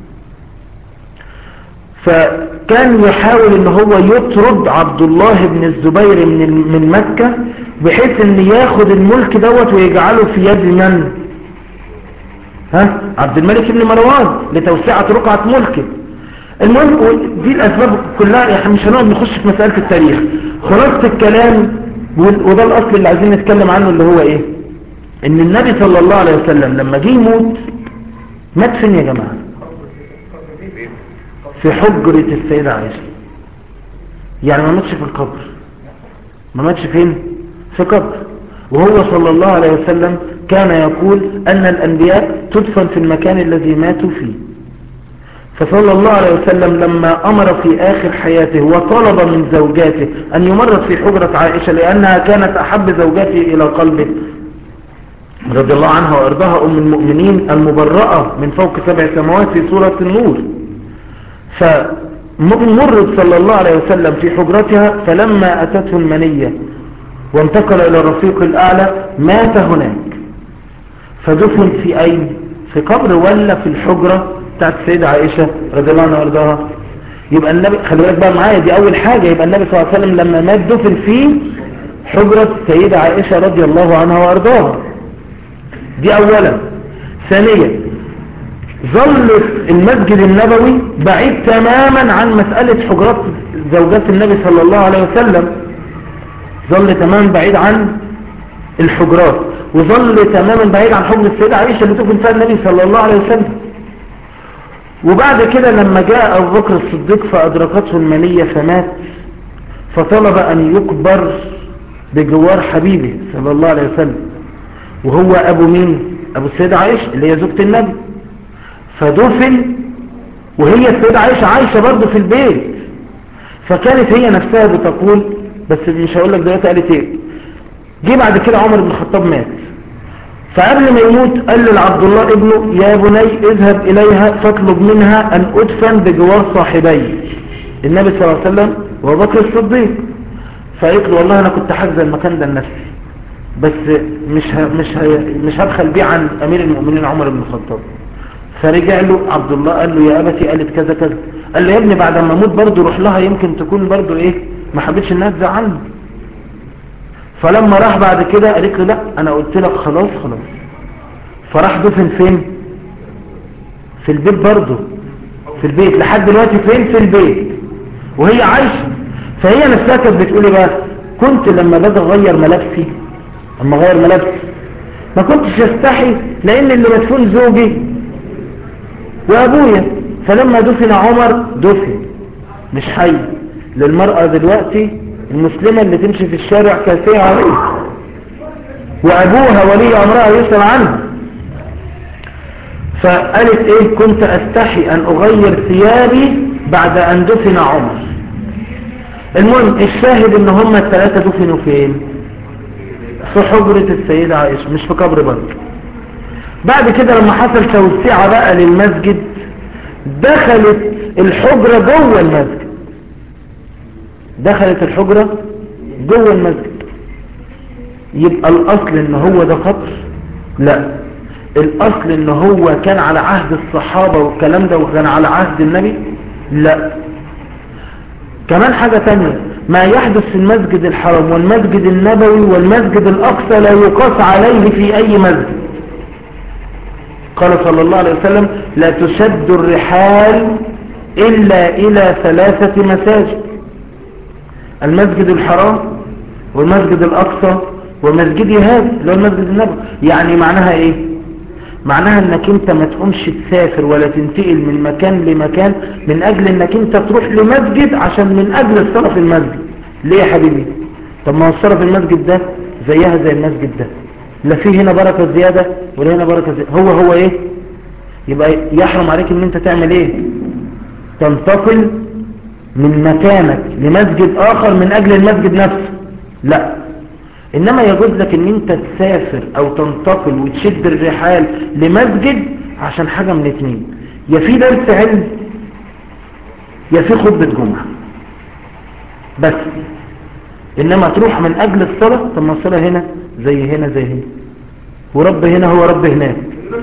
فكان يحاول ان هو يطرد عبد الله بن الزبير من من مكة بحيث ان ياخد الملك دوت ويجعله في يد من؟ ها عبد الملك بن مروان لتوسعة رقعة ملكه. المهم دي الاسباب كلها، احنا مش هنقعد نخش في مسألة التاريخ. خلاصة الكلام وده الاصل اللي عايزين نتكلم عنه اللي هو ايه؟ ان النبي صلى الله عليه وسلم لما جه يموت مات فين يا جماعة؟ في حجرة السيدة عائشة. يعني ما ماتش في القبر، ما ماتش فين؟ في قبر. وهو صلى الله عليه وسلم كان يقول أن الأنبياء تدفن في المكان الذي ماتوا فيه. فصلى الله عليه وسلم لما أمر في آخر حياته وطلب من زوجاته أن يمرض في حجرة عائشة لأنها كانت أحب زوجاته إلى قلبه رضي الله عنها وأرضاها، أم المؤمنين المبرأة من فوق سبع سماوات في سورة النور، فمرض صلى الله عليه وسلم في حجرتها، فلما أتته المنية وانتقل إلى الرفيق الأعلى مات هناك، فدفن في أين؟ في قبر ولا في الحجرة بتاعت السيدة عائشة رضي الله عنها وارضاها؟ يبقى النبي، خلي بالك بقى معايا، دي أول حاجة، يبقى النبي صلى الله عليه وسلم لما مات دفن في حجرة السيدة عائشة رضي الله عنها وارضاها. دي أولا. ثانيا، ظل المسجد النبوي بعيد تماما عن مسألة حجرات زوجات النبي صلى الله عليه وسلم، ظل تماما بعيد عن الحجرات، وظل تماما بعيد عن حجرة السيدة عائشة اللي دفن فيها النبي صلى الله عليه وسلم. وبعد كده لما جاء أبو بكر الصديق فأدركته المنية فمات، فطلب أن يقبر بجوار حبيبه صلى الله عليه وسلم، وهو أبو مين؟ أبو السيدة عائشة اللي هي زوجة النبي. فدفن وهي السيدة عائشة عايشة برضه في البيت، فكانت هي نفسها بتقول، بس مش هقول لك دلوقتي قالت ايه. جه بعد كده عمر بن الخطاب مات، فقبل ما يموت قال لعبد الله ابنه يا بني اذهب اليها فاطلب منها ان ادفن بجوار صاحبي النبي صلى الله عليه وسلم وابو بكر الصديق. فقالت له والله انا كنت حاجزه المكان ده لنفسي، بس مش ه... مش ه... مش هبخل بيه عن امير المؤمنين عمر بن الخطاب. فرجع له عبد الله قال له يا ابتي قالت كذا كذا. قال له يا ابني بعد ما اموت برضه روح لها، يمكن تكون برضه ايه ما حبيتش الناس تزعلني. فلما راح بعد كده قالت له لا انا قلت لك خلاص خلاص. فراح دفن فين؟ في البيت برضه، في البيت لحد دلوقتي. فين؟ في البيت وهي عايشه. فهي نفسها كانت بتقول ايه بقى؟ كنت لما باجي اغير ملابسي، اما اغير ملابسي ما كنتش استحي لان اللي مدفون زوجي وابويا، فلما دفن عمر دفن مش حي. للمرأة دلوقتي المسلمة اللي تمشي في الشارع كاسية عليه وابوها ولي امرها يسأل عنها. فقالت ايه؟ كنت استحي ان اغير ثيابي بعد ان دفن عمر. المهم الشاهد ان هم الثلاثة دفنوا فين؟ في حجرة السيدة عائشة، مش في قبر برضه. بعد كده لما حصل توسعة بقى للمسجد دخلت الحجرة جوه المسجد، دخلت الحجرة جوه المسجد. يبقى الاصل ان هو ده قبر؟ لا، الاصل ان هو كان على عهد الصحابة والكلام ده وكان على عهد النبي؟ لا. كمان حاجة تانية، ما يحدث في المسجد الحرام والمسجد النبوي والمسجد الأقصى لا يقاس عليه في أي مسجد. قال صلى الله عليه وسلم لا تشد الرحال إلا إلى ثلاثة مساجد: المسجد الحرام والمسجد الأقصى ومسجدي هذا اللي هو المسجد النبوي. يعني معناها ايه؟ معناها انك انت ما تقومش تسافر ولا تنتقل من مكان لمكان من اجل انك انت تروح لمسجد عشان من اجل الصلاة في المسجد. ليه يا حبيبي؟ طب ما الصلاة في المسجد ده زيها زي المسجد ده، لا فيه هنا بركة زيادة ولا هنا بركة زيادة، هو هو ايه؟ يبقى يحرم عليك ان انت تعمل ايه؟ تنتقل من مكانك لمسجد اخر من اجل المسجد نفسه، لا. انما يجوز لك ان انت تسافر او تنتقل وتشد الرحال لمسجد عشان حاجة من اتنين: يا في درس علم يا في خطبة جمعة بس. انما تروح من اجل الصلاة، طب ما الصلاة هنا زي هنا زي هنا، ورب هنا هو رب هناك.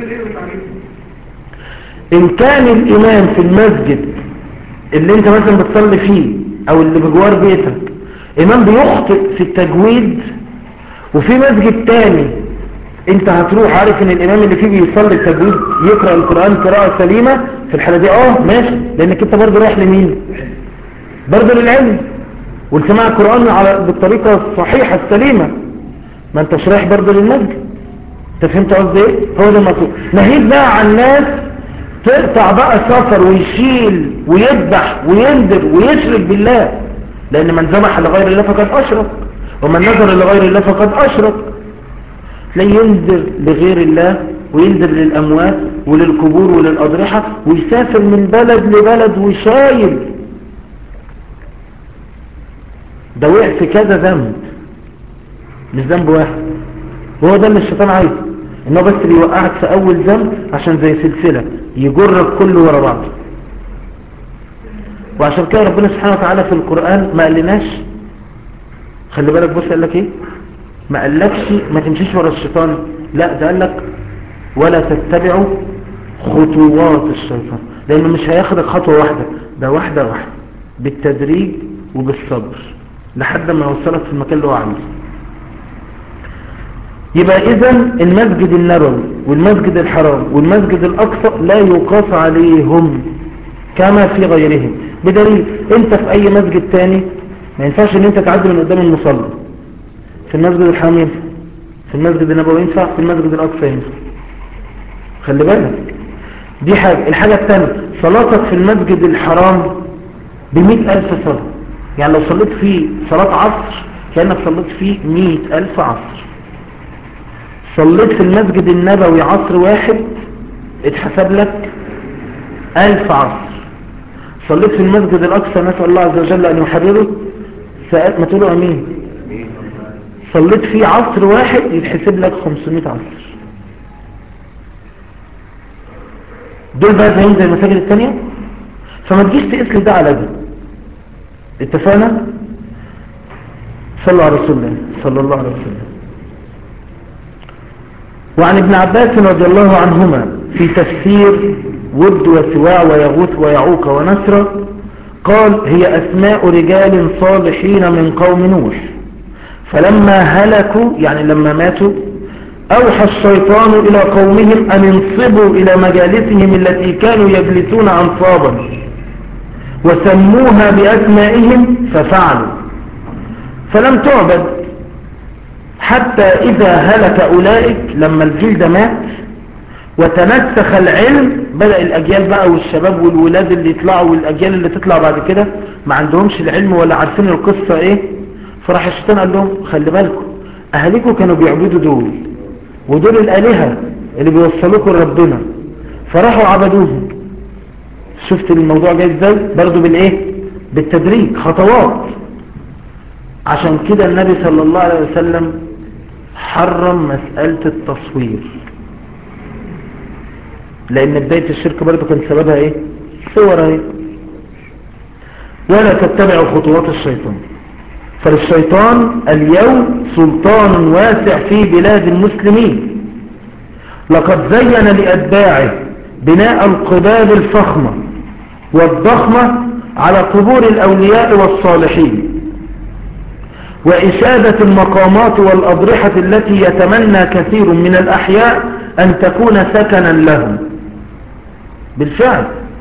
ان كان الامام في المسجد اللي انت مثلا بتصلي فيه او اللي بجوار بيتك امام بيخطئ في التجويد، وفي مسجد تاني انت هتروح عارف ان الامام اللي فيه بيصلي التجويد يقرأ القرآن قراءة سليمة، في الحالة دي اه ماشي، لانك انت برضه رايح لمين؟ برضه للعلم والسماع القرآن على بالطريقة الصحيحة السليمة، ما انتش رايح برضه للمسجد. انت فهمت قصدي ايه؟ هو ده المطلوب. نهيك بقى عن الناس تقطع بقى سفر ويشيل ويذبح ويندر ويشرك بالله، لان من ذبح لغير الله فقد اشرك ومن نذر لغير الله فقد اشرك. لا يندر لغير الله ويندر للاموات وللقبور وللاضرحة ويسافر من بلد لبلد وشايل، ده وقع في كذا ذنب مش ذنب واحد. وهو ده اللي الشيطان عايزه، انه بس بيوقعك في اول ذنب عشان زي سلسلة يجرك كله ورا بعض. وعشان كده ربنا سبحانه وتعالى في القرآن ما قالناش، خلي بالك بص قال لك ايه؟ ما قالكش ما تمشيش ورا الشيطان، لا ده قال لك ولا تتبعوا خطوات الشيطان، لانه مش هياخدك خطوة واحدة، ده واحدة واحدة بالتدريج وبالصبر لحد ما يوصلك في المكان اللي هو عايزه. يبقى اذا المسجد النبوي والمسجد الحرام والمسجد الاقصى لا يقاس عليهم كما في غيرهم، بدليل انت في اي مسجد تاني ما ينفعش ان انت تعدي من قدام المصلى. في المسجد الحرام ينفع، في المسجد النبوي ينفع، في المسجد الاقصى ينفع. خلي بالك دي حاجة. الحاجة الثانية صلاتك في المسجد الحرام بمئة الف صلاة، يعني لو صليت فيه صلاة عصر كأنك صليت فيه مئة الف عصر. صليت في المسجد النبوي عصر واحد اتحسب لك الف عصر. صليت في المسجد الاقصى نسأل الله عز وجل ان يحرره، ما تقولوا امين، صليت فيه عصر واحد يتحسب لك خمسمائة عصر. دول بقى زيهم زي المساجد التانية، فما تجيش تقيس لي ده على ده. اتفقنا؟ صلوا على رسول الله صلى الله عليه وسلم. وعن ابن عباس رضي الله عنهما في تفسير ود وسواع ويغوث ويعوق ونسر قال هي أسماء رجال صالحين من قوم نوح، فلما هلكوا يعني لما ماتوا أوحى الشيطان إلى قومهم أن ينصبوا إلى مجالسهم التي كانوا يجلسون أنصابا وسموها بأسمائهم ففعلوا، فلم تعبد حتى إذا هلك أولئك، لما الجيل ده مات وتنسخ العلم بدأ الأجيال بقى والشباب والولاد اللي يطلعوا والأجيال اللي تطلع بعد كده ما عندهمش العلم ولا عارفين القصة إيه. فراح الشيطان قال لهم خلي بالكم أهلكم كانوا بيعبدوا دول ودول الآلهة اللي بيوصلوكم لربنا، فراحوا عبدوهم. شفت الموضوع جاي ازاي؟ برضو بالايه؟ بالتدريج، خطوات. عشان كده النبي صلى الله عليه وسلم حرم مسألة التصوير، لان بداية الشرك برضو كان سببها ايه؟ صور ايه؟ ولا تتبعوا خطوات الشيطان، فالشيطان اليوم سلطان واسع في بلاد المسلمين. لقد زين لأتباعه بناء القباب الفخمة والضخمة على قبور الأولياء والصالحين، وإشادة المقامات والأضرحة التي يتمنى كثير من الأحياء أن تكون سكنا لهم. بالفعل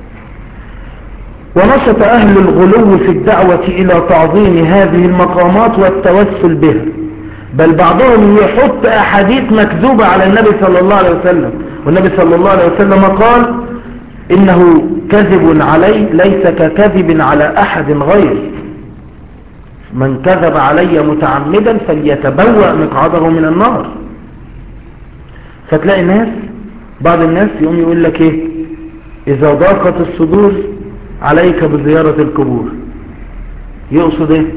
ونشط أهل الغلو في الدعوة إلى تعظيم هذه المقامات والتوسل بها، بل بعضهم يحط أحاديث مكذوبة على النبي صلى الله عليه وسلم، والنبي صلى الله عليه وسلم قال إنه كذب علي ليس ككذب على أحد غير، من كذب علي متعمدا فليتبوأ مقعده من النار. فتلاقي ناس، بعض الناس يقوم يقول لك ايه، اذا ضاقت الصدور عليك بزيارة القبور. يقصد ايه؟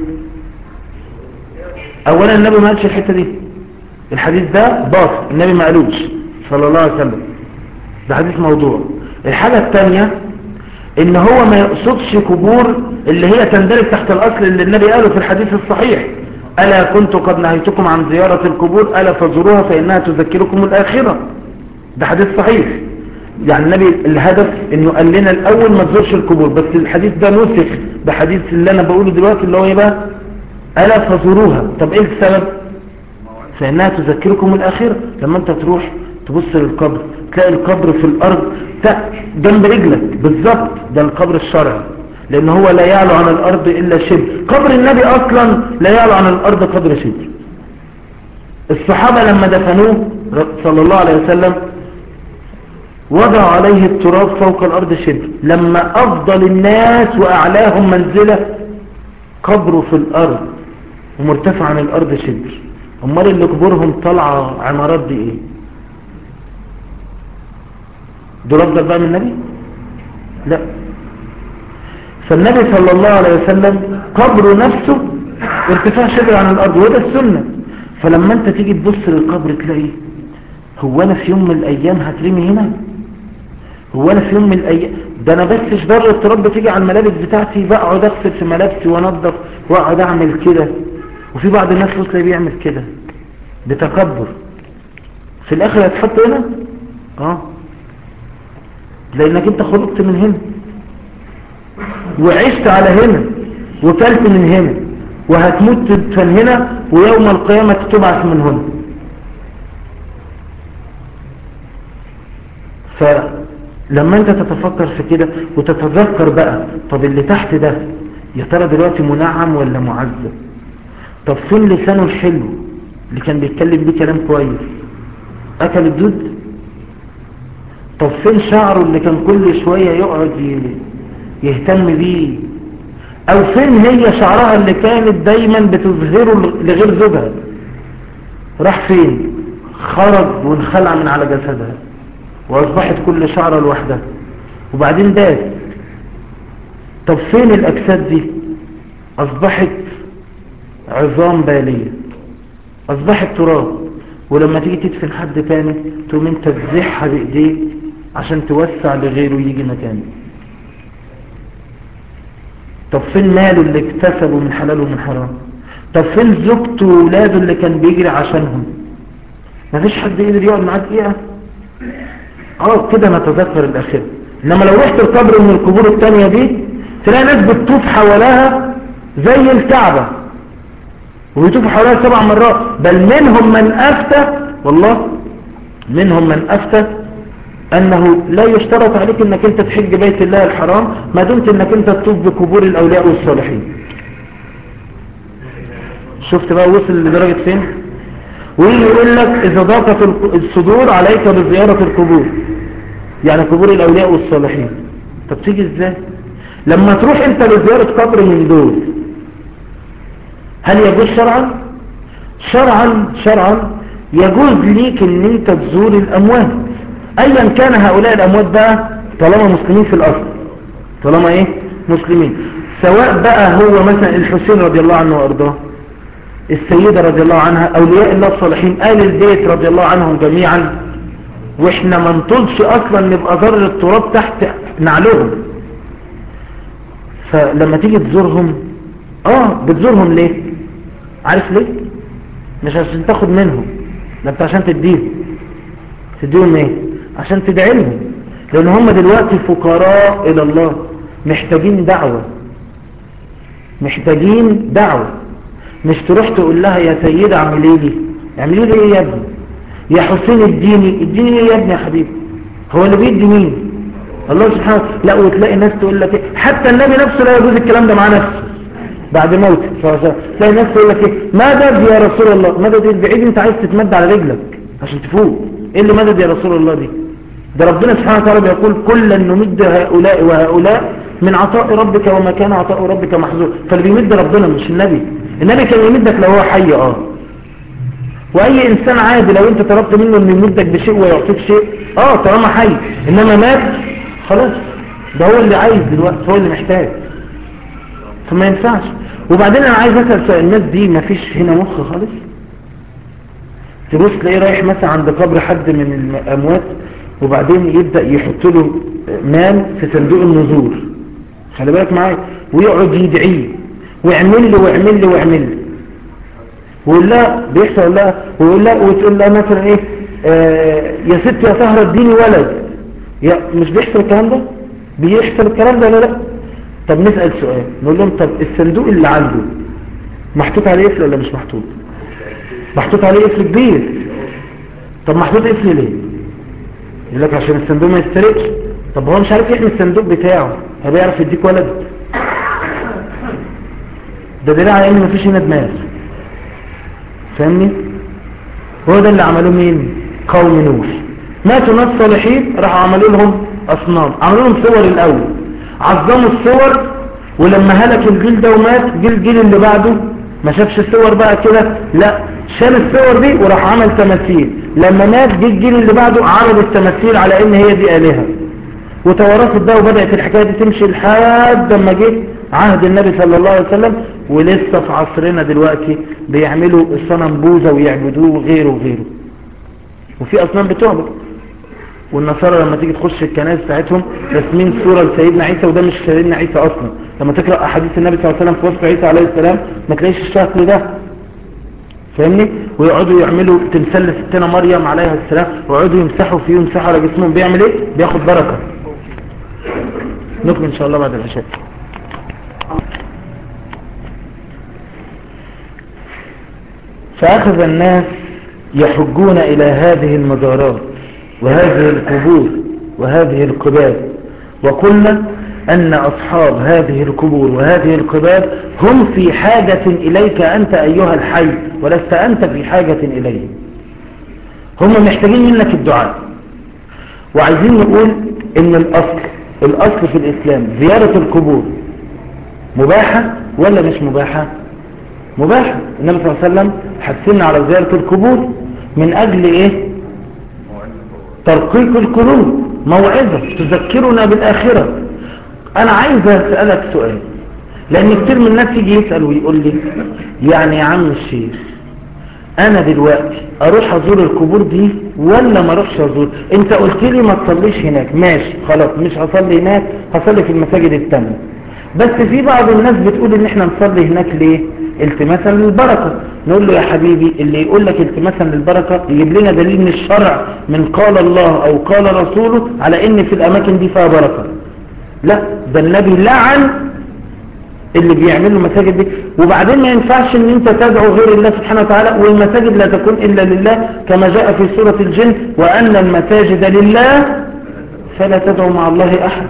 اولا النبي ما قالش الحتة دي، الحديث ده باطل، النبي ما قالوش صلى الله عليه وسلم، ده حديث موضوع. الحاجة الثانية ان هو ما يقصدش قبور اللي هي تندرج تحت الاصل اللي النبي قاله في الحديث الصحيح، ألا كنت قد نهيتكم عن زيارة القبور ألا فزوروها فإنها تذكركم الآخرة. ده حديث صحيح، يعني النبي الهدف انه قال لنا الاول ما تزورش القبور، بس الحديث ده نسخ بحديث اللي انا بقوله دلوقتي اللي هو ايه بقى، ألا فزوروها. طب ايه السبب؟ فإنها تذكركم الآخرة. لما انت تروح تبص للقبر تلاقي القبر في الأرض جنب رجلك بالظبط، ده القبر الشرعي، لأن هو لا يعلو عن الأرض إلا شبر. قبر النبي أصلا لا يعلو عن الأرض قدر شبر. الصحابة لما دفنوه صلى الله عليه وسلم وضع عليه التراب فوق الأرض شبر. لما أفضل الناس وأعلاهم منزلة قبره في الأرض ومرتفع عن الأرض شبر، أمال اللي قبورهم طلع عمارات دي إيه؟ دول أفضل بقى من النبي؟ لا. فالنبي صلى الله عليه وسلم قبره نفسه ارتفاع شبر عن الأرض، وده السنة. فلما انت تيجي تبص للقبر تلاقي هو انا في يوم من الايام هترمي هنا؟ هو انا في يوم من الايام ده انا بس شبر التراب بتيجي على الملابس بتاعتي بقعد اغسل في ملابسي وانضف واقعد اعمل كده، وفي بعض الناس تلاقي بيعمل كده بتكبر، في الاخر هتحط هنا اه لانك انت خلقت من هنا وعشت على هنا وكلت من هنا وهتموت تدفن هنا ويوم القيامة تبعث من هنا. فلما انت تتفكر في كده وتتذكر بقى، طب اللي تحت ده يا ترى دلوقتي منعم ولا معذب؟ طب فين لسانه الحلو اللي كان بيتكلم بيه كلام كويس؟ اكل الدود؟ طب فين شعره اللي كان كل شوية يقعد يهتم بيه؟ او فين هي شعرها اللي كانت دايما بتظهره لغير زوجها؟ راح فين؟ خرج وانخلع من على جسدها واصبحت كل شعره لوحدها وبعدين داس. طب فين الاجساد دي؟ اصبحت عظام بالية، اصبحت تراب. ولما تيجي تدفن حد تاني تقوم انت تزحها بايديك عشان توسع لغيره يجي مكانه. طب فين ماله اللي اكتسبه من حلال ومن حرام؟ طب فين زوجته وولاده اللي كان بيجري عشانهم؟ مفيش حد يقدر يقعد معاه دقيقه. اه كده نتذكر الاخره. انما لو رحت القبر من القبور التانية دي تلاقي ناس بتطوف حواليها زي الكعبة وبيطوفوا حواليها سبع مرات، بل منهم من افتى، والله منهم من افتى انه لا يشترط عليك انك انت تحج بيت الله الحرام ما دمت انك انت تطوف بقبور الاولياء والصالحين. شفت بقى وصل لدرجة فين؟ ويجي يقول لك اذا ضاقت الصدور عليك بزيارة القبور، يعني قبور الاولياء والصالحين. طب تيجي ازاي؟ لما تروح انت لزيارة قبر من دول هل يجوز شرعا؟ شرعا شرعا يجوز ليك ان انت تزور الاموات ايا كان هؤلاء الاموات بقى، طالما مسلمين في الاصل، طالما ايه؟ مسلمين. سواء بقى هو مثلا الحسين رضي الله عنه وارضاه، السيدة رضي الله عنها، اولياء الله الصالحين، آل البيت رضي الله عنهم جميعا، واحنا ما نطولش اصلا نبقى ذر التراب تحت نعلهم. فلما تيجي تزورهم اه بتزورهم ليه؟ عارف ليه؟ مش عشان تاخد منهم، ده انت عشان تديهم. تديهم ايه؟ عشان تدعي لهم، لان هم دلوقتي فقراء الى الله، محتاجين دعوة، محتاجين دعوة. مش تروح تقول لها يا سيدة اعملي لي اعملي لي ايه يا ابني، يا حسين اديني اديني ايه يا ابني يا حبيبي، هو اللي بيدي مين؟ الله سبحانه. لا وتلاقي ناس تقول لك ايه، حتى النبي نفسه لا يجوز الكلام ده مع نفسه بعد موته صلى الله عليه وسلم. تلاقي ناس تقول لك ايه مدد يا رسول الله، مدد ايه البعيد انت عايز تتمد على رجلك عشان تفوق، ايه اللي مدد يا رسول الله دي؟ ده ربنا سبحانه وتعالى بيقول كلا نمد هؤلاء وهؤلاء من عطاء ربك وما كان عطاء ربك محظور. فاللي بيمد ربنا مش النبي. النبي كان يمدك لو هو حي اه، واي انسان عادي لو انت طلبت منه انه يمدك بشيء ويعطيك شيء اه طالما حي، انما مات خلاص ده هو اللي عايز دلوقتي، هو اللي محتاج، فما ينفعش. وبعدين انا عايز اسال سؤال، الناس دي ما فيش هنا مخ خالص؟ تبص تلاقيه رايح مثلا عند قبر حد من الاموات وبعدين يبدا يحط له مال في صندوق النذور، خلي بالك معايا، ويقعد يدعيه ويعمل له ويعمل له ويعمل له ويقول لها بيحصل، ولا لا ويقول لها وتقول لها مثلا ايه آه يا ست يا سهره اديني ولد، يا مش بيحصل الكلام ده؟ بيحصل الكلام ده ولا لا؟ طب نسال سؤال نقول لهم طب الصندوق اللي عنده محطوط عليه قفل ولا مش محطوط؟ محطوط عليه قفل كبير. طب محطوط قفل ليه؟ يقول لك عشان الصندوق ما يسترقش. طب هو مش عارف يحمي الصندوق بتاعه، هبيعرف يديك ولد؟ ده دليل على ان مفيش هنا دماغ، فاهمني؟ هو ده اللي عملوه مين؟ قوم نوح. ماتوا ناس صالحين راحوا عملوا لهم اصنام، عملوا لهم صور الاول، عظموا الصور، ولما هلك الجيل ده ومات جه الجيل اللي بعده ما شافش الصور بقى كده، لا شال الصور دي وراح عمل تماثيل، لما مات جه الجيل اللي بعده عمل التماثيل على ان هي دي آلهة، وتوارثت ده وبدأت الحكاية دي تمشي لحد ما جه عهد النبي صلى الله عليه وسلم، ولسه في عصرنا دلوقتي بيعملوا الصنم بوذا ويعبدوه وغيره وغيره، وفي أصنام بتعبد. والنصارى لما تيجي تخش الكنائس بتاعتهم رسمين صورة لسيدنا عيسى، وده مش سيدنا عيسى أصلا. لما تقرأ أحاديث النبي صلى الله عليه وسلم في وصف عيسى عليه السلام ما تلاقيش الشكل ده، فاهمني؟ ويقعدوا يعملوا تمثال لستنا مريم عليها السلام ويقعدوا يمسحوا فيه ويمسحوا على جسمهم، بيعمل ايه؟ بياخد بركة. نكمل ان شاء الله بعد العشاء. فأخذ الناس يحجون إلى هذه المزارات وهذه القبور وهذه القباب، وقلنا أن أصحاب هذه القبور وهذه القباب هم في حاجة إليك أنت أيها الحي، ولست أنت في حاجة إليه. هم محتاجين منك الدعاء. وعايزين نقول إن الأصل الأصل في الإسلام زيارة القبور مباحة ولا مش مباحة؟ مباحة. النبي صلى الله عليه وسلم حثنا على زيارة القبور من أجل إيه؟ ترقيق القلوب، موعظة تذكرنا بالآخرة. أنا عايز أسألك سؤال، لأن كتير من الناس يجي يسأل ويقول لي يعني يا عم الشيخ أنا دلوقتي أروح أزور القبور دي ولا ما أروحش أزور؟ أنت قلت لي ما تصليش هناك، ماشي خلاص مش هصلي هناك، هصلي في المساجد التانية. بس في بعض الناس بتقول إن إحنا نصلي هناك ليه؟ التماسا للبركة. نقول له يا حبيبي اللي يقول لك التماسا للبركة يجيب لنا دليل من الشرع من قال الله أو قال رسوله على إن في الأماكن دي فيها بركة. لا، ده النبي لعن اللي بيعملوا مساجد دي. وبعدين ما ينفعش ان انت تدعو غير الله سبحانه وتعالى، والمساجد لا تكون الا لله، كما جاء في سورة الجن وان المساجد لله فلا تدعو مع الله احد.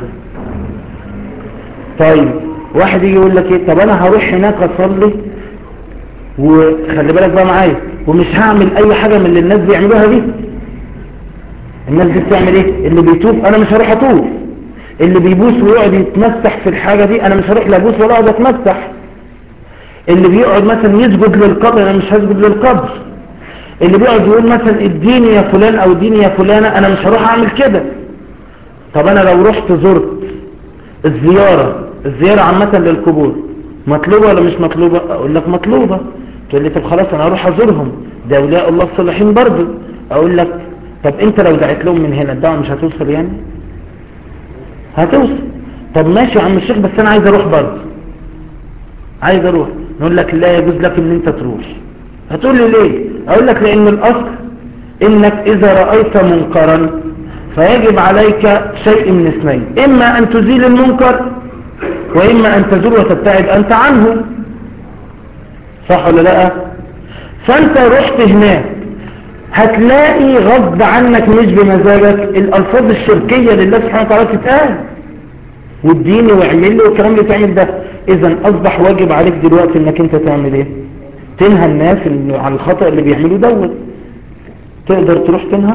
طيب واحد يجي يقول لك ايه، طب انا هروح هناك اصلي وخلي بالك بقى معايا ومش هعمل اي حاجة من اللي الناس بيعملوها دي. الناس دي بتعمل ايه؟ اللي بيطوف انا مش هروح اطوف، اللي بيبوس ويقعد يتمسح في الحاجة دي انا مش هروح لا ابوس ولا اقعد اتمسح، اللي بيقعد مثلا يسجد للقبر انا مش هسجد للقبر، اللي بيقعد يقول مثلا اديني يا فلان او اديني يا فلانة انا مش هروح اعمل كده. طب انا لو رحت زرت الزيارة الزيارة عامة للقبور مطلوبة ولا مش مطلوبة؟ اقول لك مطلوبة. تقول لي طب خلاص انا هروح ازورهم، ده اولياء الله الصالحين برضه. اقول لك طب انت لو دعيت لهم من هنا الدعوة مش هتوصل يعني؟ هتوصل. طب ماشي يا عم الشيخ بس انا عايز اروح برضه، عايز اروح. نقول لك لا يجوز لك ان انت تروح. هتقول لي ليه؟ اقول لك لان الاصل انك اذا رأيت منكرا فيجب عليك شيء من اثنين، اما ان تزيل المنكر واما ان تزول وتبتعد انت عنه. صح ولا لا؟ فانت رحت هناك هتلاقي غصب عنك مش بمزاجك الالفاظ الشركية لله سبحانه وتعالى تتقال، والدين واعمل له والكلام اللي تعمل ده. اذا اصبح واجب عليك دلوقتي انك انت تعمل ايه؟ تنهى الناس اللي على الخطأ اللي بيعملوه دوت. تقدر تروح تنهى؟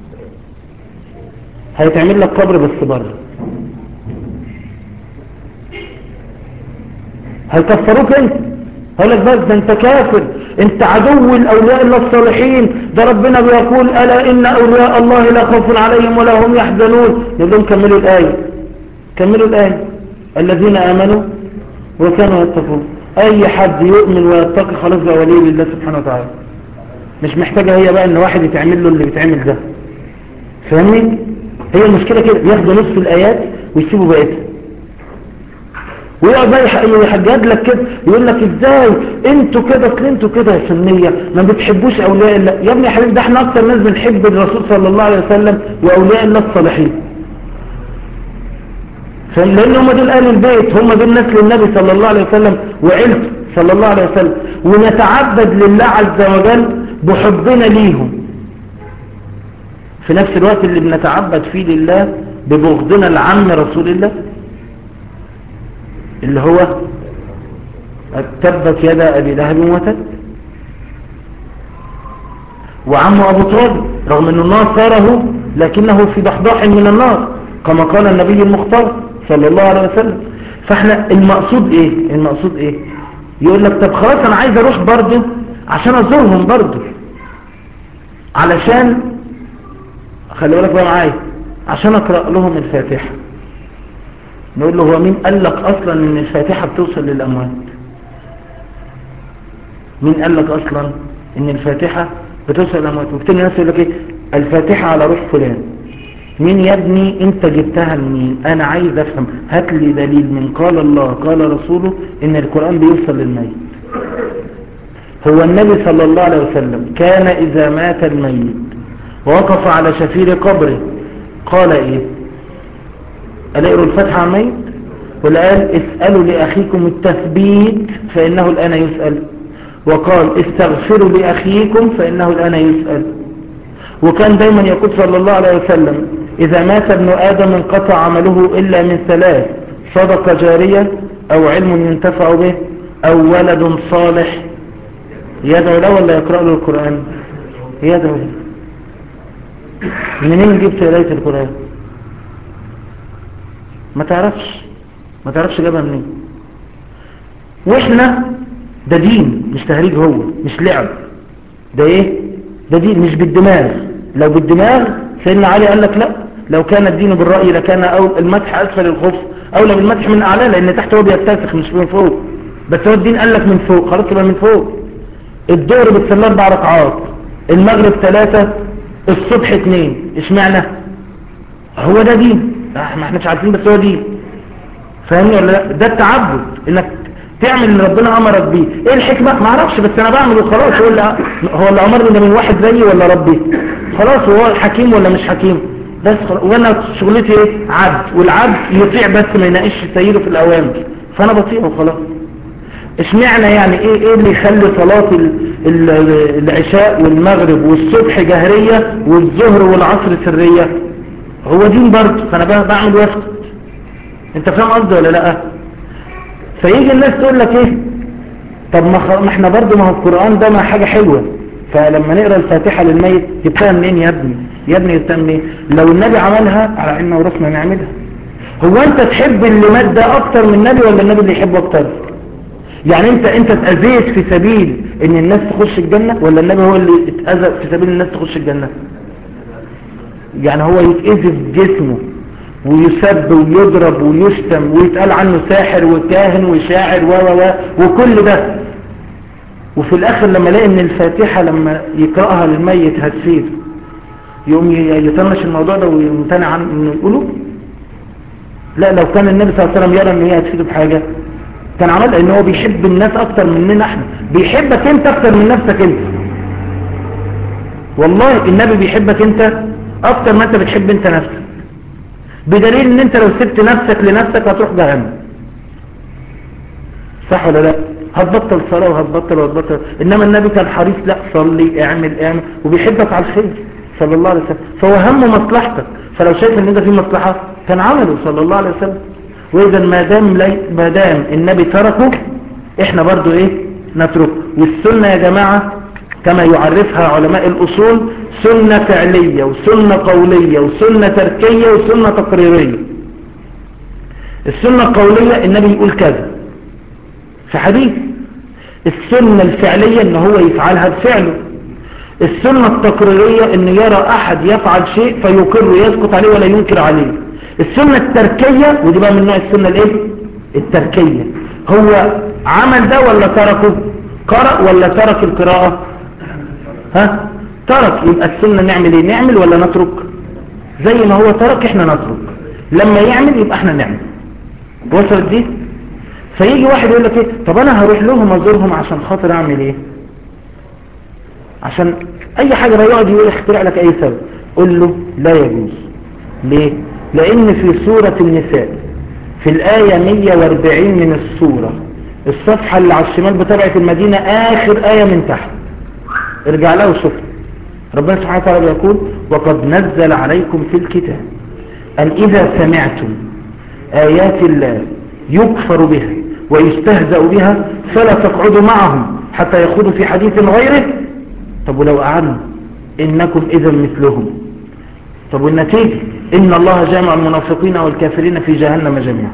هيتعمل لك قبر بس بره. هيكفروك انت، هقول لك بس ده انت كافر، انت عدو الاولياء الله الصالحين، ده ربنا بيقول الا ان اولياء الله لا خوف عليهم ولا هم يحزنون. يقول لهم كملوا الايه، كملوا الايه، الذين امنوا وكانوا يتقون. اي حد يؤمن ويتقي خلاص بقى ولي لله سبحانه وتعالى. مش محتاجه هي بقى ان واحد يتعمل له اللي بيتعمل ده. فاهمني؟ هي المشكله كده، ياخدوا نص الايات ويسيبوا بقيتها، ويقعد بقى يحجج لك كده، يقول لك ازاي انتوا كده، اصل انتوا كده يا سنيه ما بتحبوش اولياء الله. يا ابني يا حبيبي، ده احنا اكتر ناس بنحب الرسول صلى الله عليه وسلم واولياء الله الصالحين. لان هم دول اهل البيت، هم دول نسل النبي صلى الله عليه وسلم وعيلته صلى الله عليه وسلم، ونتعبد لله عز وجل بحبنا ليهم في نفس الوقت اللي بنتعبد فيه لله ببغضنا لعم رسول الله اللي هو تبت يد ابي لهب وتب، وعمه ابو طالب رغم ان النار ثاره لكنه في ضحضاح من النار كما قال النبي المختار صلى الله عليه وسلم. فاحنا المقصود ايه؟ المقصود ايه؟ يقول لك طب خلاص انا عايز اروح برضه عشان ازورهم برضه، علشان خلي بالك بقى معايا، عشان اقرأ لهم الفاتحة. نقول له هو مين قال لك اصلا ان الفاتحة بتوصل للاموات؟ مين قال لك اصلا ان الفاتحة بتوصل للاموات؟ وكتير ناس يقول لك ايه الفاتحة على روح فلان. مين يا ابني انت جبتها منين؟ انا عايز افهم، هات لي دليل من قال الله قال رسوله ان القرآن بيوصل للميت. هو النبي صلى الله عليه وسلم كان اذا مات الميت ووقف على شفير قبره قال ايه؟ ألا يقروا الفتح عن الميت؟ ولا قال اسألوا لأخيكم التثبيت فإنه الآن يسأل؟ وقال استغفروا لأخيكم فإنه الآن يسأل؟ وكان دايما يقول صلى الله عليه وسلم إذا مات ابن آدم انقطع عمله إلا من ثلاث: صدقة جارية أو علم ينتفع به أو ولد صالح يدعو له ولا يقرأ له القرآن؟ يدعو له. منين جبت آية القرآن؟ ما تعرفش، ما تعرفش جابها منين. واحنا ده دين مش تهريج، هو مش لعب، ده ايه؟ ده دين مش بالدماغ. لو بالدماغ سيدنا علي قال لك لا، لو كان الدين بالرأي لكان أول المدح أسفل الخف أولى بالمدح من أعلى، لأن تحت هو بيتسخ مش من فوق. بس هو الدين قال لك من فوق، خلاص يبقى من فوق. الظهر بتصلي اربع ركعات، المغرب ثلاثة، الصبح اثنين، اشمعنى؟ هو ده دين، ما احناش عارفين بس هو دين. فاهمني ولا لا؟ ده التعبد، انك تعمل اللي ربنا امرك بيه. ايه الحكمه؟ ما اعرفش، بس انا بعمل وخلاص. هو اللي هو اللي امرني ده من واحد زيي ولا ربي؟ خلاص. هو حكيم ولا مش حكيم؟ بس خلاص. وانا شغلتي ايه؟ عبد، والعبد يطيع بس ما يناقش سيده في الاوامر، فانا بطيعه وخلاص. اشمعنى يعني ايه ايه اللي يخلي صلاه ال ال العشاء والمغرب والصبح جهريه والظهر والعصر سريه؟ هو دين برضه، فانا بعمل وفق. انت فاهم قصدي ولا لا؟ فيجي الناس تقول لك ايه طب ما, ما احنا برضه ما هو القرآن ده ما حاجة حلوة، فلما نقرأ الفاتحة للميت جبتها منين يا ابني؟ يا ابني جبتها منين؟ لو النبي عملها على عيننا وراسنا نعملها. هو انت تحب اللي مات ده اكتر من النبي ولا النبي اللي يحبه اكتر؟ يعني انت انت اتأذيت في سبيل ان الناس تخش الجنة ولا النبي هو اللي اتأذى في سبيل الناس تخش الجنة؟ يعني هو يتأذي بجسمه ويسب ويضرب ويشتم ويتقال عنه ساحر وكاهن وشاعر و و و وكل ده، وفي الاخر لما لقى ان الفاتحة لما يقرأها للميت هتفيد يقوم يطنش الموضوع ده ويمتنع عن انه يقوله؟ لا، لو كان النبي صلى الله عليه وسلم يرى ان هي هتفيده بحاجة كان عمل، لان هو بيحب الناس اكتر مننا احنا، بيحبك انت اكتر من نفسك انت. والله النبي بيحبك انت اكتر ما انت بتحب انت نفسك، بدليل ان انت لو سبت نفسك لنفسك هتروح جهنم. صح ولا لا؟ هتبطل صلاة وهتبطل وهتبطل. انما النبي كان حريص، لا صلي اعمل اعمل وبيحبك على الخير صلى الله عليه وسلم. فهو همه مصلحتك، فلو شايف ان ده فيه مصلحة كان عمله صلى الله عليه وسلم. واذا ما دام ما دام النبي تركه احنا برضو ايه نتركه. والسنة يا جماعة كما يعرفها علماء الاصول سنة فعلية وسنة قولية وسنة تركية وسنة تقريرية. السنة القولية النبي يقول كذا في حديث، السنة الفعلية ان هو يفعلها بفعله، السنة التقريرية ان يرى احد يفعل شيء فيقر يسكت عليه ولا ينكر عليه. السنة التركية ودي بقى من نوع السنة الايه التركية، هو عمل ده ولا تركه، قرأ ولا ترك القراءة، ها ترك، يبقى السنة نعمل ايه، نعمل ولا نترك؟ زي ما هو ترك احنا نترك، لما يعمل يبقى احنا نعمل. وصلت دي؟ فيجي واحد يقول لك ايه، طب انا هروح لهم ازورهم عشان خاطر اعمل ايه، عشان اي حاجة بقى، يقعد يقول اخترع لك اي سبب. قل له لا يجوز. ليه؟ لان في سورة النساء في الآية مية واربعين من السورة، الصفحة اللي على الشمال بتبعة المدينة آخر آية من تحت، ارجع لها وشوف. ربنا سبحانه وتعالى يقول وقد نزل عليكم في الكتاب أن إذا سمعتم آيات الله يكفر بها ويستهزأ بها فلا تقعدوا معهم حتى يخوضوا في حديث غيره. طب ولو قعدنا إنكم إذا مثلهم. طب والنتيجة إن الله جامع المنافقين والكافرين في جهنم جميعا.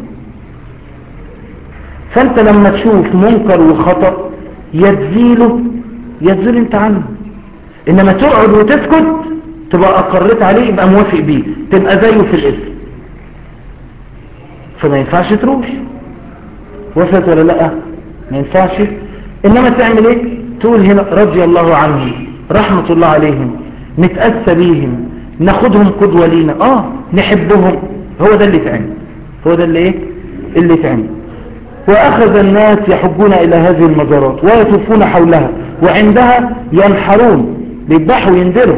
فأنت لما تشوف منكر وخطأ يتزيله يتزيل انت عنه، إنما تقعد وتسكت تبقى أقرت عليه يبقى موافق بيه، تبقى زيه في الاسم، فما ينفعش تروح. وصلت ولا لا؟ ما ينفعش. إنما تعمل ايه؟ تقول هنا رضي الله عنهم رحمة الله عليهم نتأسى بيهم ناخدهم قدوة لينا، اه نحبهم، هو ده اللي تعمل، هو ده اللي ايه اللي تعمل. واخذ الناس يحبون الى هذه المزارات ويطوفون حولها وعندها ينحرون بيذبحوا وينذروا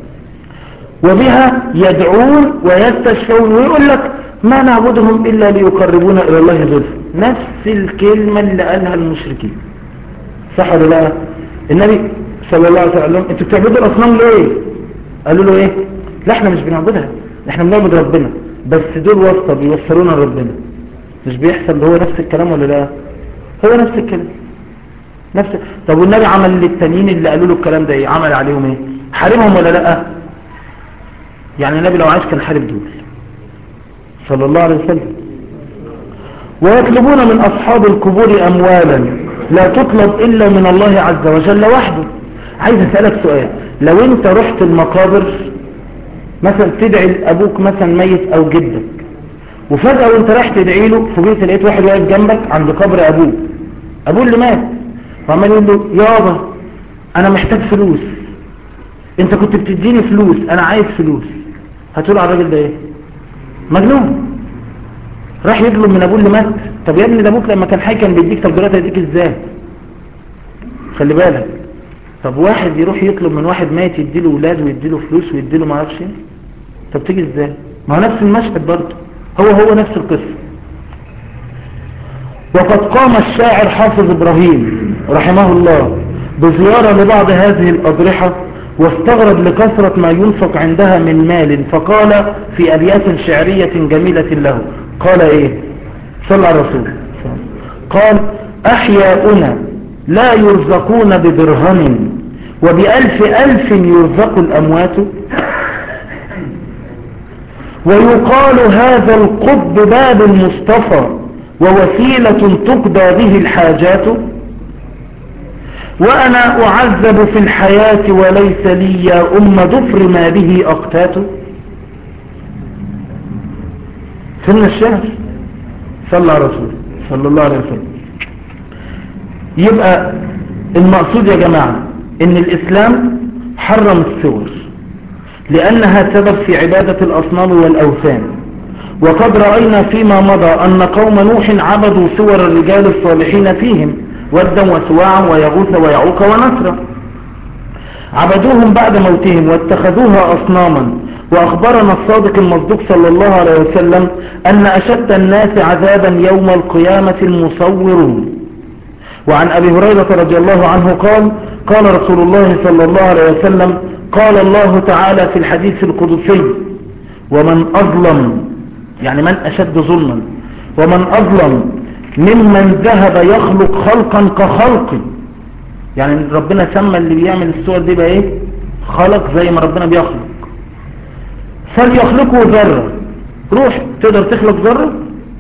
وبها يدعون ويستشفون ويقول لك ما نعبدهم الا ليقربونا الى الله زلفى، نفس الكلمة اللي قالها المشركين. صح ولا لا؟ النبي صلى الله عليه وسلم انتوا بتعبدوا الاصنام ليه؟ قالوا له ايه؟ لا احنا مش بنعبدها، احنا بنعبد ربنا، بس دول واسطة بيوصلونا لربنا. مش بيحصل هو نفس الكلام ولا لا؟ هو نفس الكلام نفس. طب والنبي عمل للتانيين اللي قالوا له الكلام ده ايه؟ عمل عليهم ايه؟ حاربهم ولا لا؟ يعني النبي لو عايز كان حارب دول صلى الله عليه وسلم. ويطلبون من اصحاب القبور اموالا لا تطلب الا من الله عز وجل وحده. عايز اسالك سؤال، لو انت رحت المقابر مثلا تدعي لابوك مثلا ميت او جدك، وفجأة وانت رايح تدعي له فوجئت لقيت واحد واقف جنبك عند قبر ابوه، ابوه اللي مات، وعمال يقول له يابا انا محتاج فلوس، انت كنت بتديني فلوس انا عايز فلوس، هتقول على الراجل ده ايه؟ مجنون، راح يطلب من ابوه اللي مات. طب يا ابني ده ابوك لما كان حي كان بيديك، طب دلوقتي هيديك ازاي؟ خلي بالك. طب واحد يروح يطلب من واحد ميت يديله اولاد ويديله فلوس ويديله ما اعرفش ايه، طب تيجي ازاي؟ ما هو نفس المشهد برضه، هو هو نفس القصه. وقد قام الشاعر حافظ إبراهيم رحمه الله بزيارة لبعض هذه الأضرحة واستغرب لكثرة ما ينفق عندها من مال، فقال في أبيات شعرية جميلة له، قال إيه؟ صلى على الرسول، قال أحياؤنا لا يرزقون بدرهم وبألف ألف يرزق الأموات، ويقال هذا القطب باب المصطفى ووسيلة تقضى به الحاجات، وأنا أعذب في الحياة وليس لي يا أم ضفر ما به أقتات. فمن الشهر صلى على رسول صلى الله عليه وسلم. يبقى المقصود يا جماعة إن الإسلام حرم الصور لأنها سبب في عبادة الأصنام والأوثان، وقد رأينا فيما مضى أن قوم نوح عبدوا صور الرجال الصالحين فيهم ودا وسواعا ويغوث ويعوق ونسرا، عبدوهم بعد موتهم واتخذوها أصناما. وأخبرنا الصادق المصدوق صلى الله عليه وسلم أن أشد الناس عذابا يوم القيامة المصورون، وعن أبي هريرة رضي الله عنه قال قال رسول الله صلى الله عليه وسلم قال الله تعالى في الحديث القدسي ومن أظلم يعني من أشد ظلما ومن أظلم ممن ذهب يخلق خلقا كخلقي يعني ربنا سمى اللي بيعمل الصور دي بقى ايه خلق زي ما ربنا بيخلق فليخلقوا ذرة روح تقدر تخلق ذرة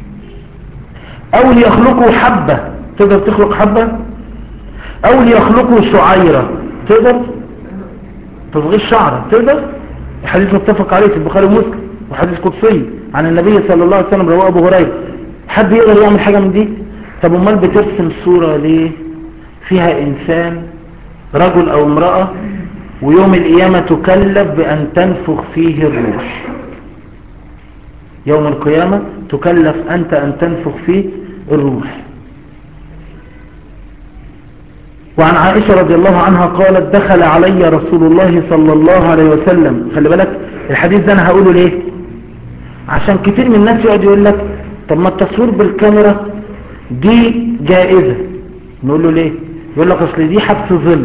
او ليخلقوا حبة تقدر تخلق حبة او ليخلقوا شعيرة تقدر تصغير شعرة تقدر الحديث متفق عليه في البخاري ومسلم وحديث قدسي عن النبي صلى الله عليه وسلم رواه ابو هريرة حد يقدر يعمل حاجة من دي طب امال بترسم صورة ليه فيها انسان رجل او امرأة ويوم القيامة تكلف بان تنفخ فيه الروح يوم القيامة تكلف انت ان تنفخ فيه الروح وعن عائشة رضي الله عنها قالت دخل علي رسول الله صلى الله عليه وسلم خلي بالك الحديث ده انا هقوله ليه عشان كتير من الناس يقعد يقول لك طب ما التصوير بالكاميرا دي جائزة نقول له ليه يقول لك اصل دي حبس ظل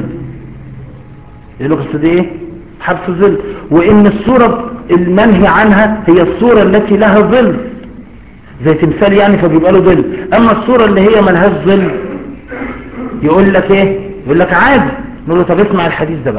يقول لك اصل دي ايه حبس ظل وان الصورة المنهي عنها هي الصورة التي لها ظل زي تمثال يعني فبيبقى له ظل اما الصورة اللي هي ملهاش ظل يقول لك ايه يقول لك عادي نقول له طب اسمع الحديث ده بقى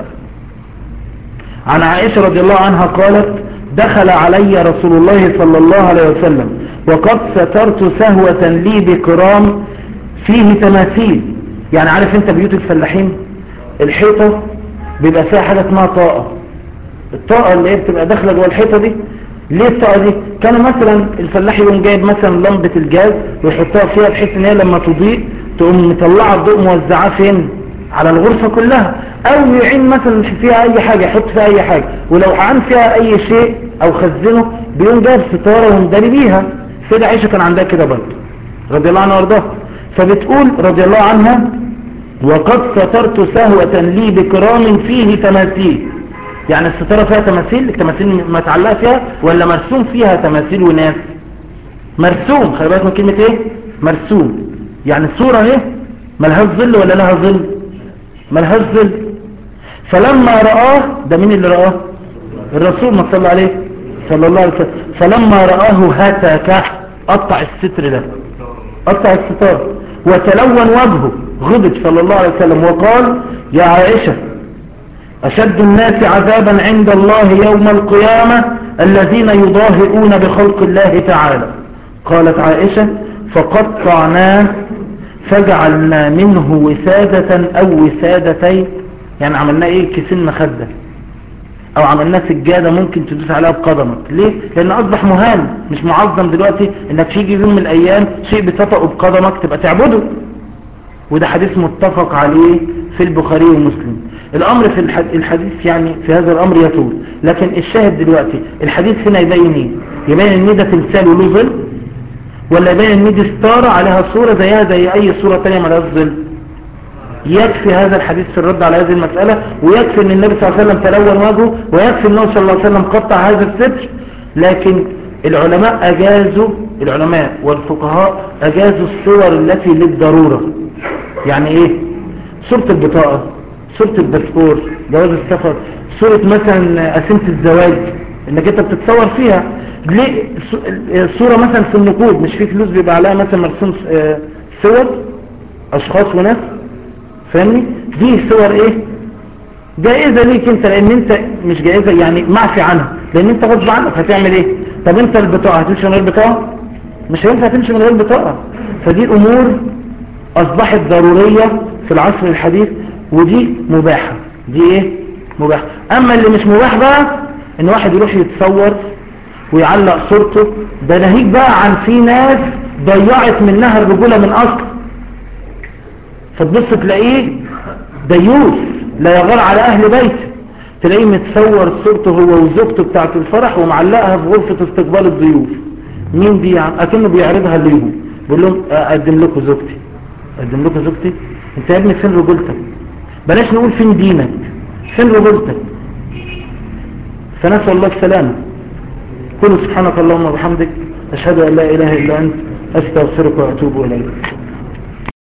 عن عائشة رضي الله عنها قالت دخل علي رسول الله صلى الله عليه وسلم وقد سترت سهوة لي بكرام فيه تماثيل يعني عارف انت بيوت الفلاحين الحيطة بيبقى فيها حاجة اسمها طاقة الطاقة اللي هي بتبقى داخلة جوه الحيطة دي ليه الطاقة دي كانوا مثلا الفلاح يقوم جايب مثلا لمبة الجاز ويحطها فيها بحيث ان هي لما تضيء تقوم مطلعة الضوء موزعاه فين على الغرفة كلها او يعين مثلا فيها اي حاجة يحط فيها اي حاجة ولو عان فيها اي شيء او خزنه بيقوم جايب ستارة ومداري بيها سيدة عائشة كان عندها كده برضه رضي الله عنها وارضاها فبتقول رضي الله عنها وقد سترت سهوة لي بكرام فيه تماثيل يعني الستارة فيها تماثيل التماثيل متعلقة فيها ولا مرسوم فيها تماثيل وناس مرسوم خلي بالك من كلمة ايه مرسوم يعني الصورة ايه ملهاش ظل ولا لها ظل ملهاش ظل فلما رآه ده مين اللي رآه الرسول ما صلى عليه صلى الله عليه وسلم فلما رآه هتك قطع الستر ده قطع الستار وتلون وجهه غضب صلى الله عليه وسلم وقال يا عائشة أشد الناس عذابا عند الله يوم القيامة الذين يضاهئون بخلق الله تعالى قالت عائشة فقطعناه فجعلنا منه وسادة أو وسادتين يعني عملنا إيه كيسين مخدة أو عملنا سجادة ممكن تدوس عليها بقدمك ليه؟ لأن أصبح مهان مش معظم دلوقتي إنك تيجي يوم من الأيام شيء بتطأه بقدمك تبقى تعبده وده حديث متفق عليه في البخاري ومسلم الأمر في الحديث يعني في هذا الأمر يطول لكن الشاهد دلوقتي الحديث هنا يبين إيه؟ يبين إن ده تمثال وله ظل ولا يبين إن دي ستارة عليها صورة زيها زي أي صورة تانية مالهاش ظل يكفي هذا الحديث في الرد على هذه المسألة ويكفي ان النبي صلى الله عليه وسلم تلون وجهه ويكفي النبي صلى الله عليه وسلم قطع هذا الستر لكن العلماء أجازوا العلماء والفقهاء أجازوا الصور التي للضرورة يعني ايه صورة البطاقة صورة الباسبور جواز السفر صورة مثلا قسيمة الزواج انك انت بتتصور فيها ليه صورة مثلا في النقود مش في فلوس بيبقى عليها مثلا مرسوم صور اشخاص وناس فاهمني دي صور ايه جائزة ليك انت لان انت مش جائزة يعني معفي عنها لان انت غصب عنك هتعمل ايه طب انت البطاقة هتمشي من غير بطاقة مش هينفع تمشي من غير بطاقة فدي امور اصبحت ضرورية في العصر الحديث ودي مباحة دي ايه مباحة اما اللي مش مباح بقى ان واحد يروح يتصور ويعلق صورته ده ناهيك بقى عن في ناس ضيعت منها الرجولة من اصل فتبص تلاقيه ديوث لا يغار على اهل بيته تلاقيه متصور صورته هو وزوجته بتاعت الفرح ومعلقها في غرفة استقبال الضيوف مين دي اكنه بيعرضها ليهم بيقول لهم اقدم لكم زوجتي اقدم لكم زوجتي انت يا ابني فين رجولتك بلاش نقول فين دينك فين رجولتك فنسأل الله السلامة كل سبحانك اللهم وبحمدك اشهد ان لا اله الا انت استغفرك واتوب اليك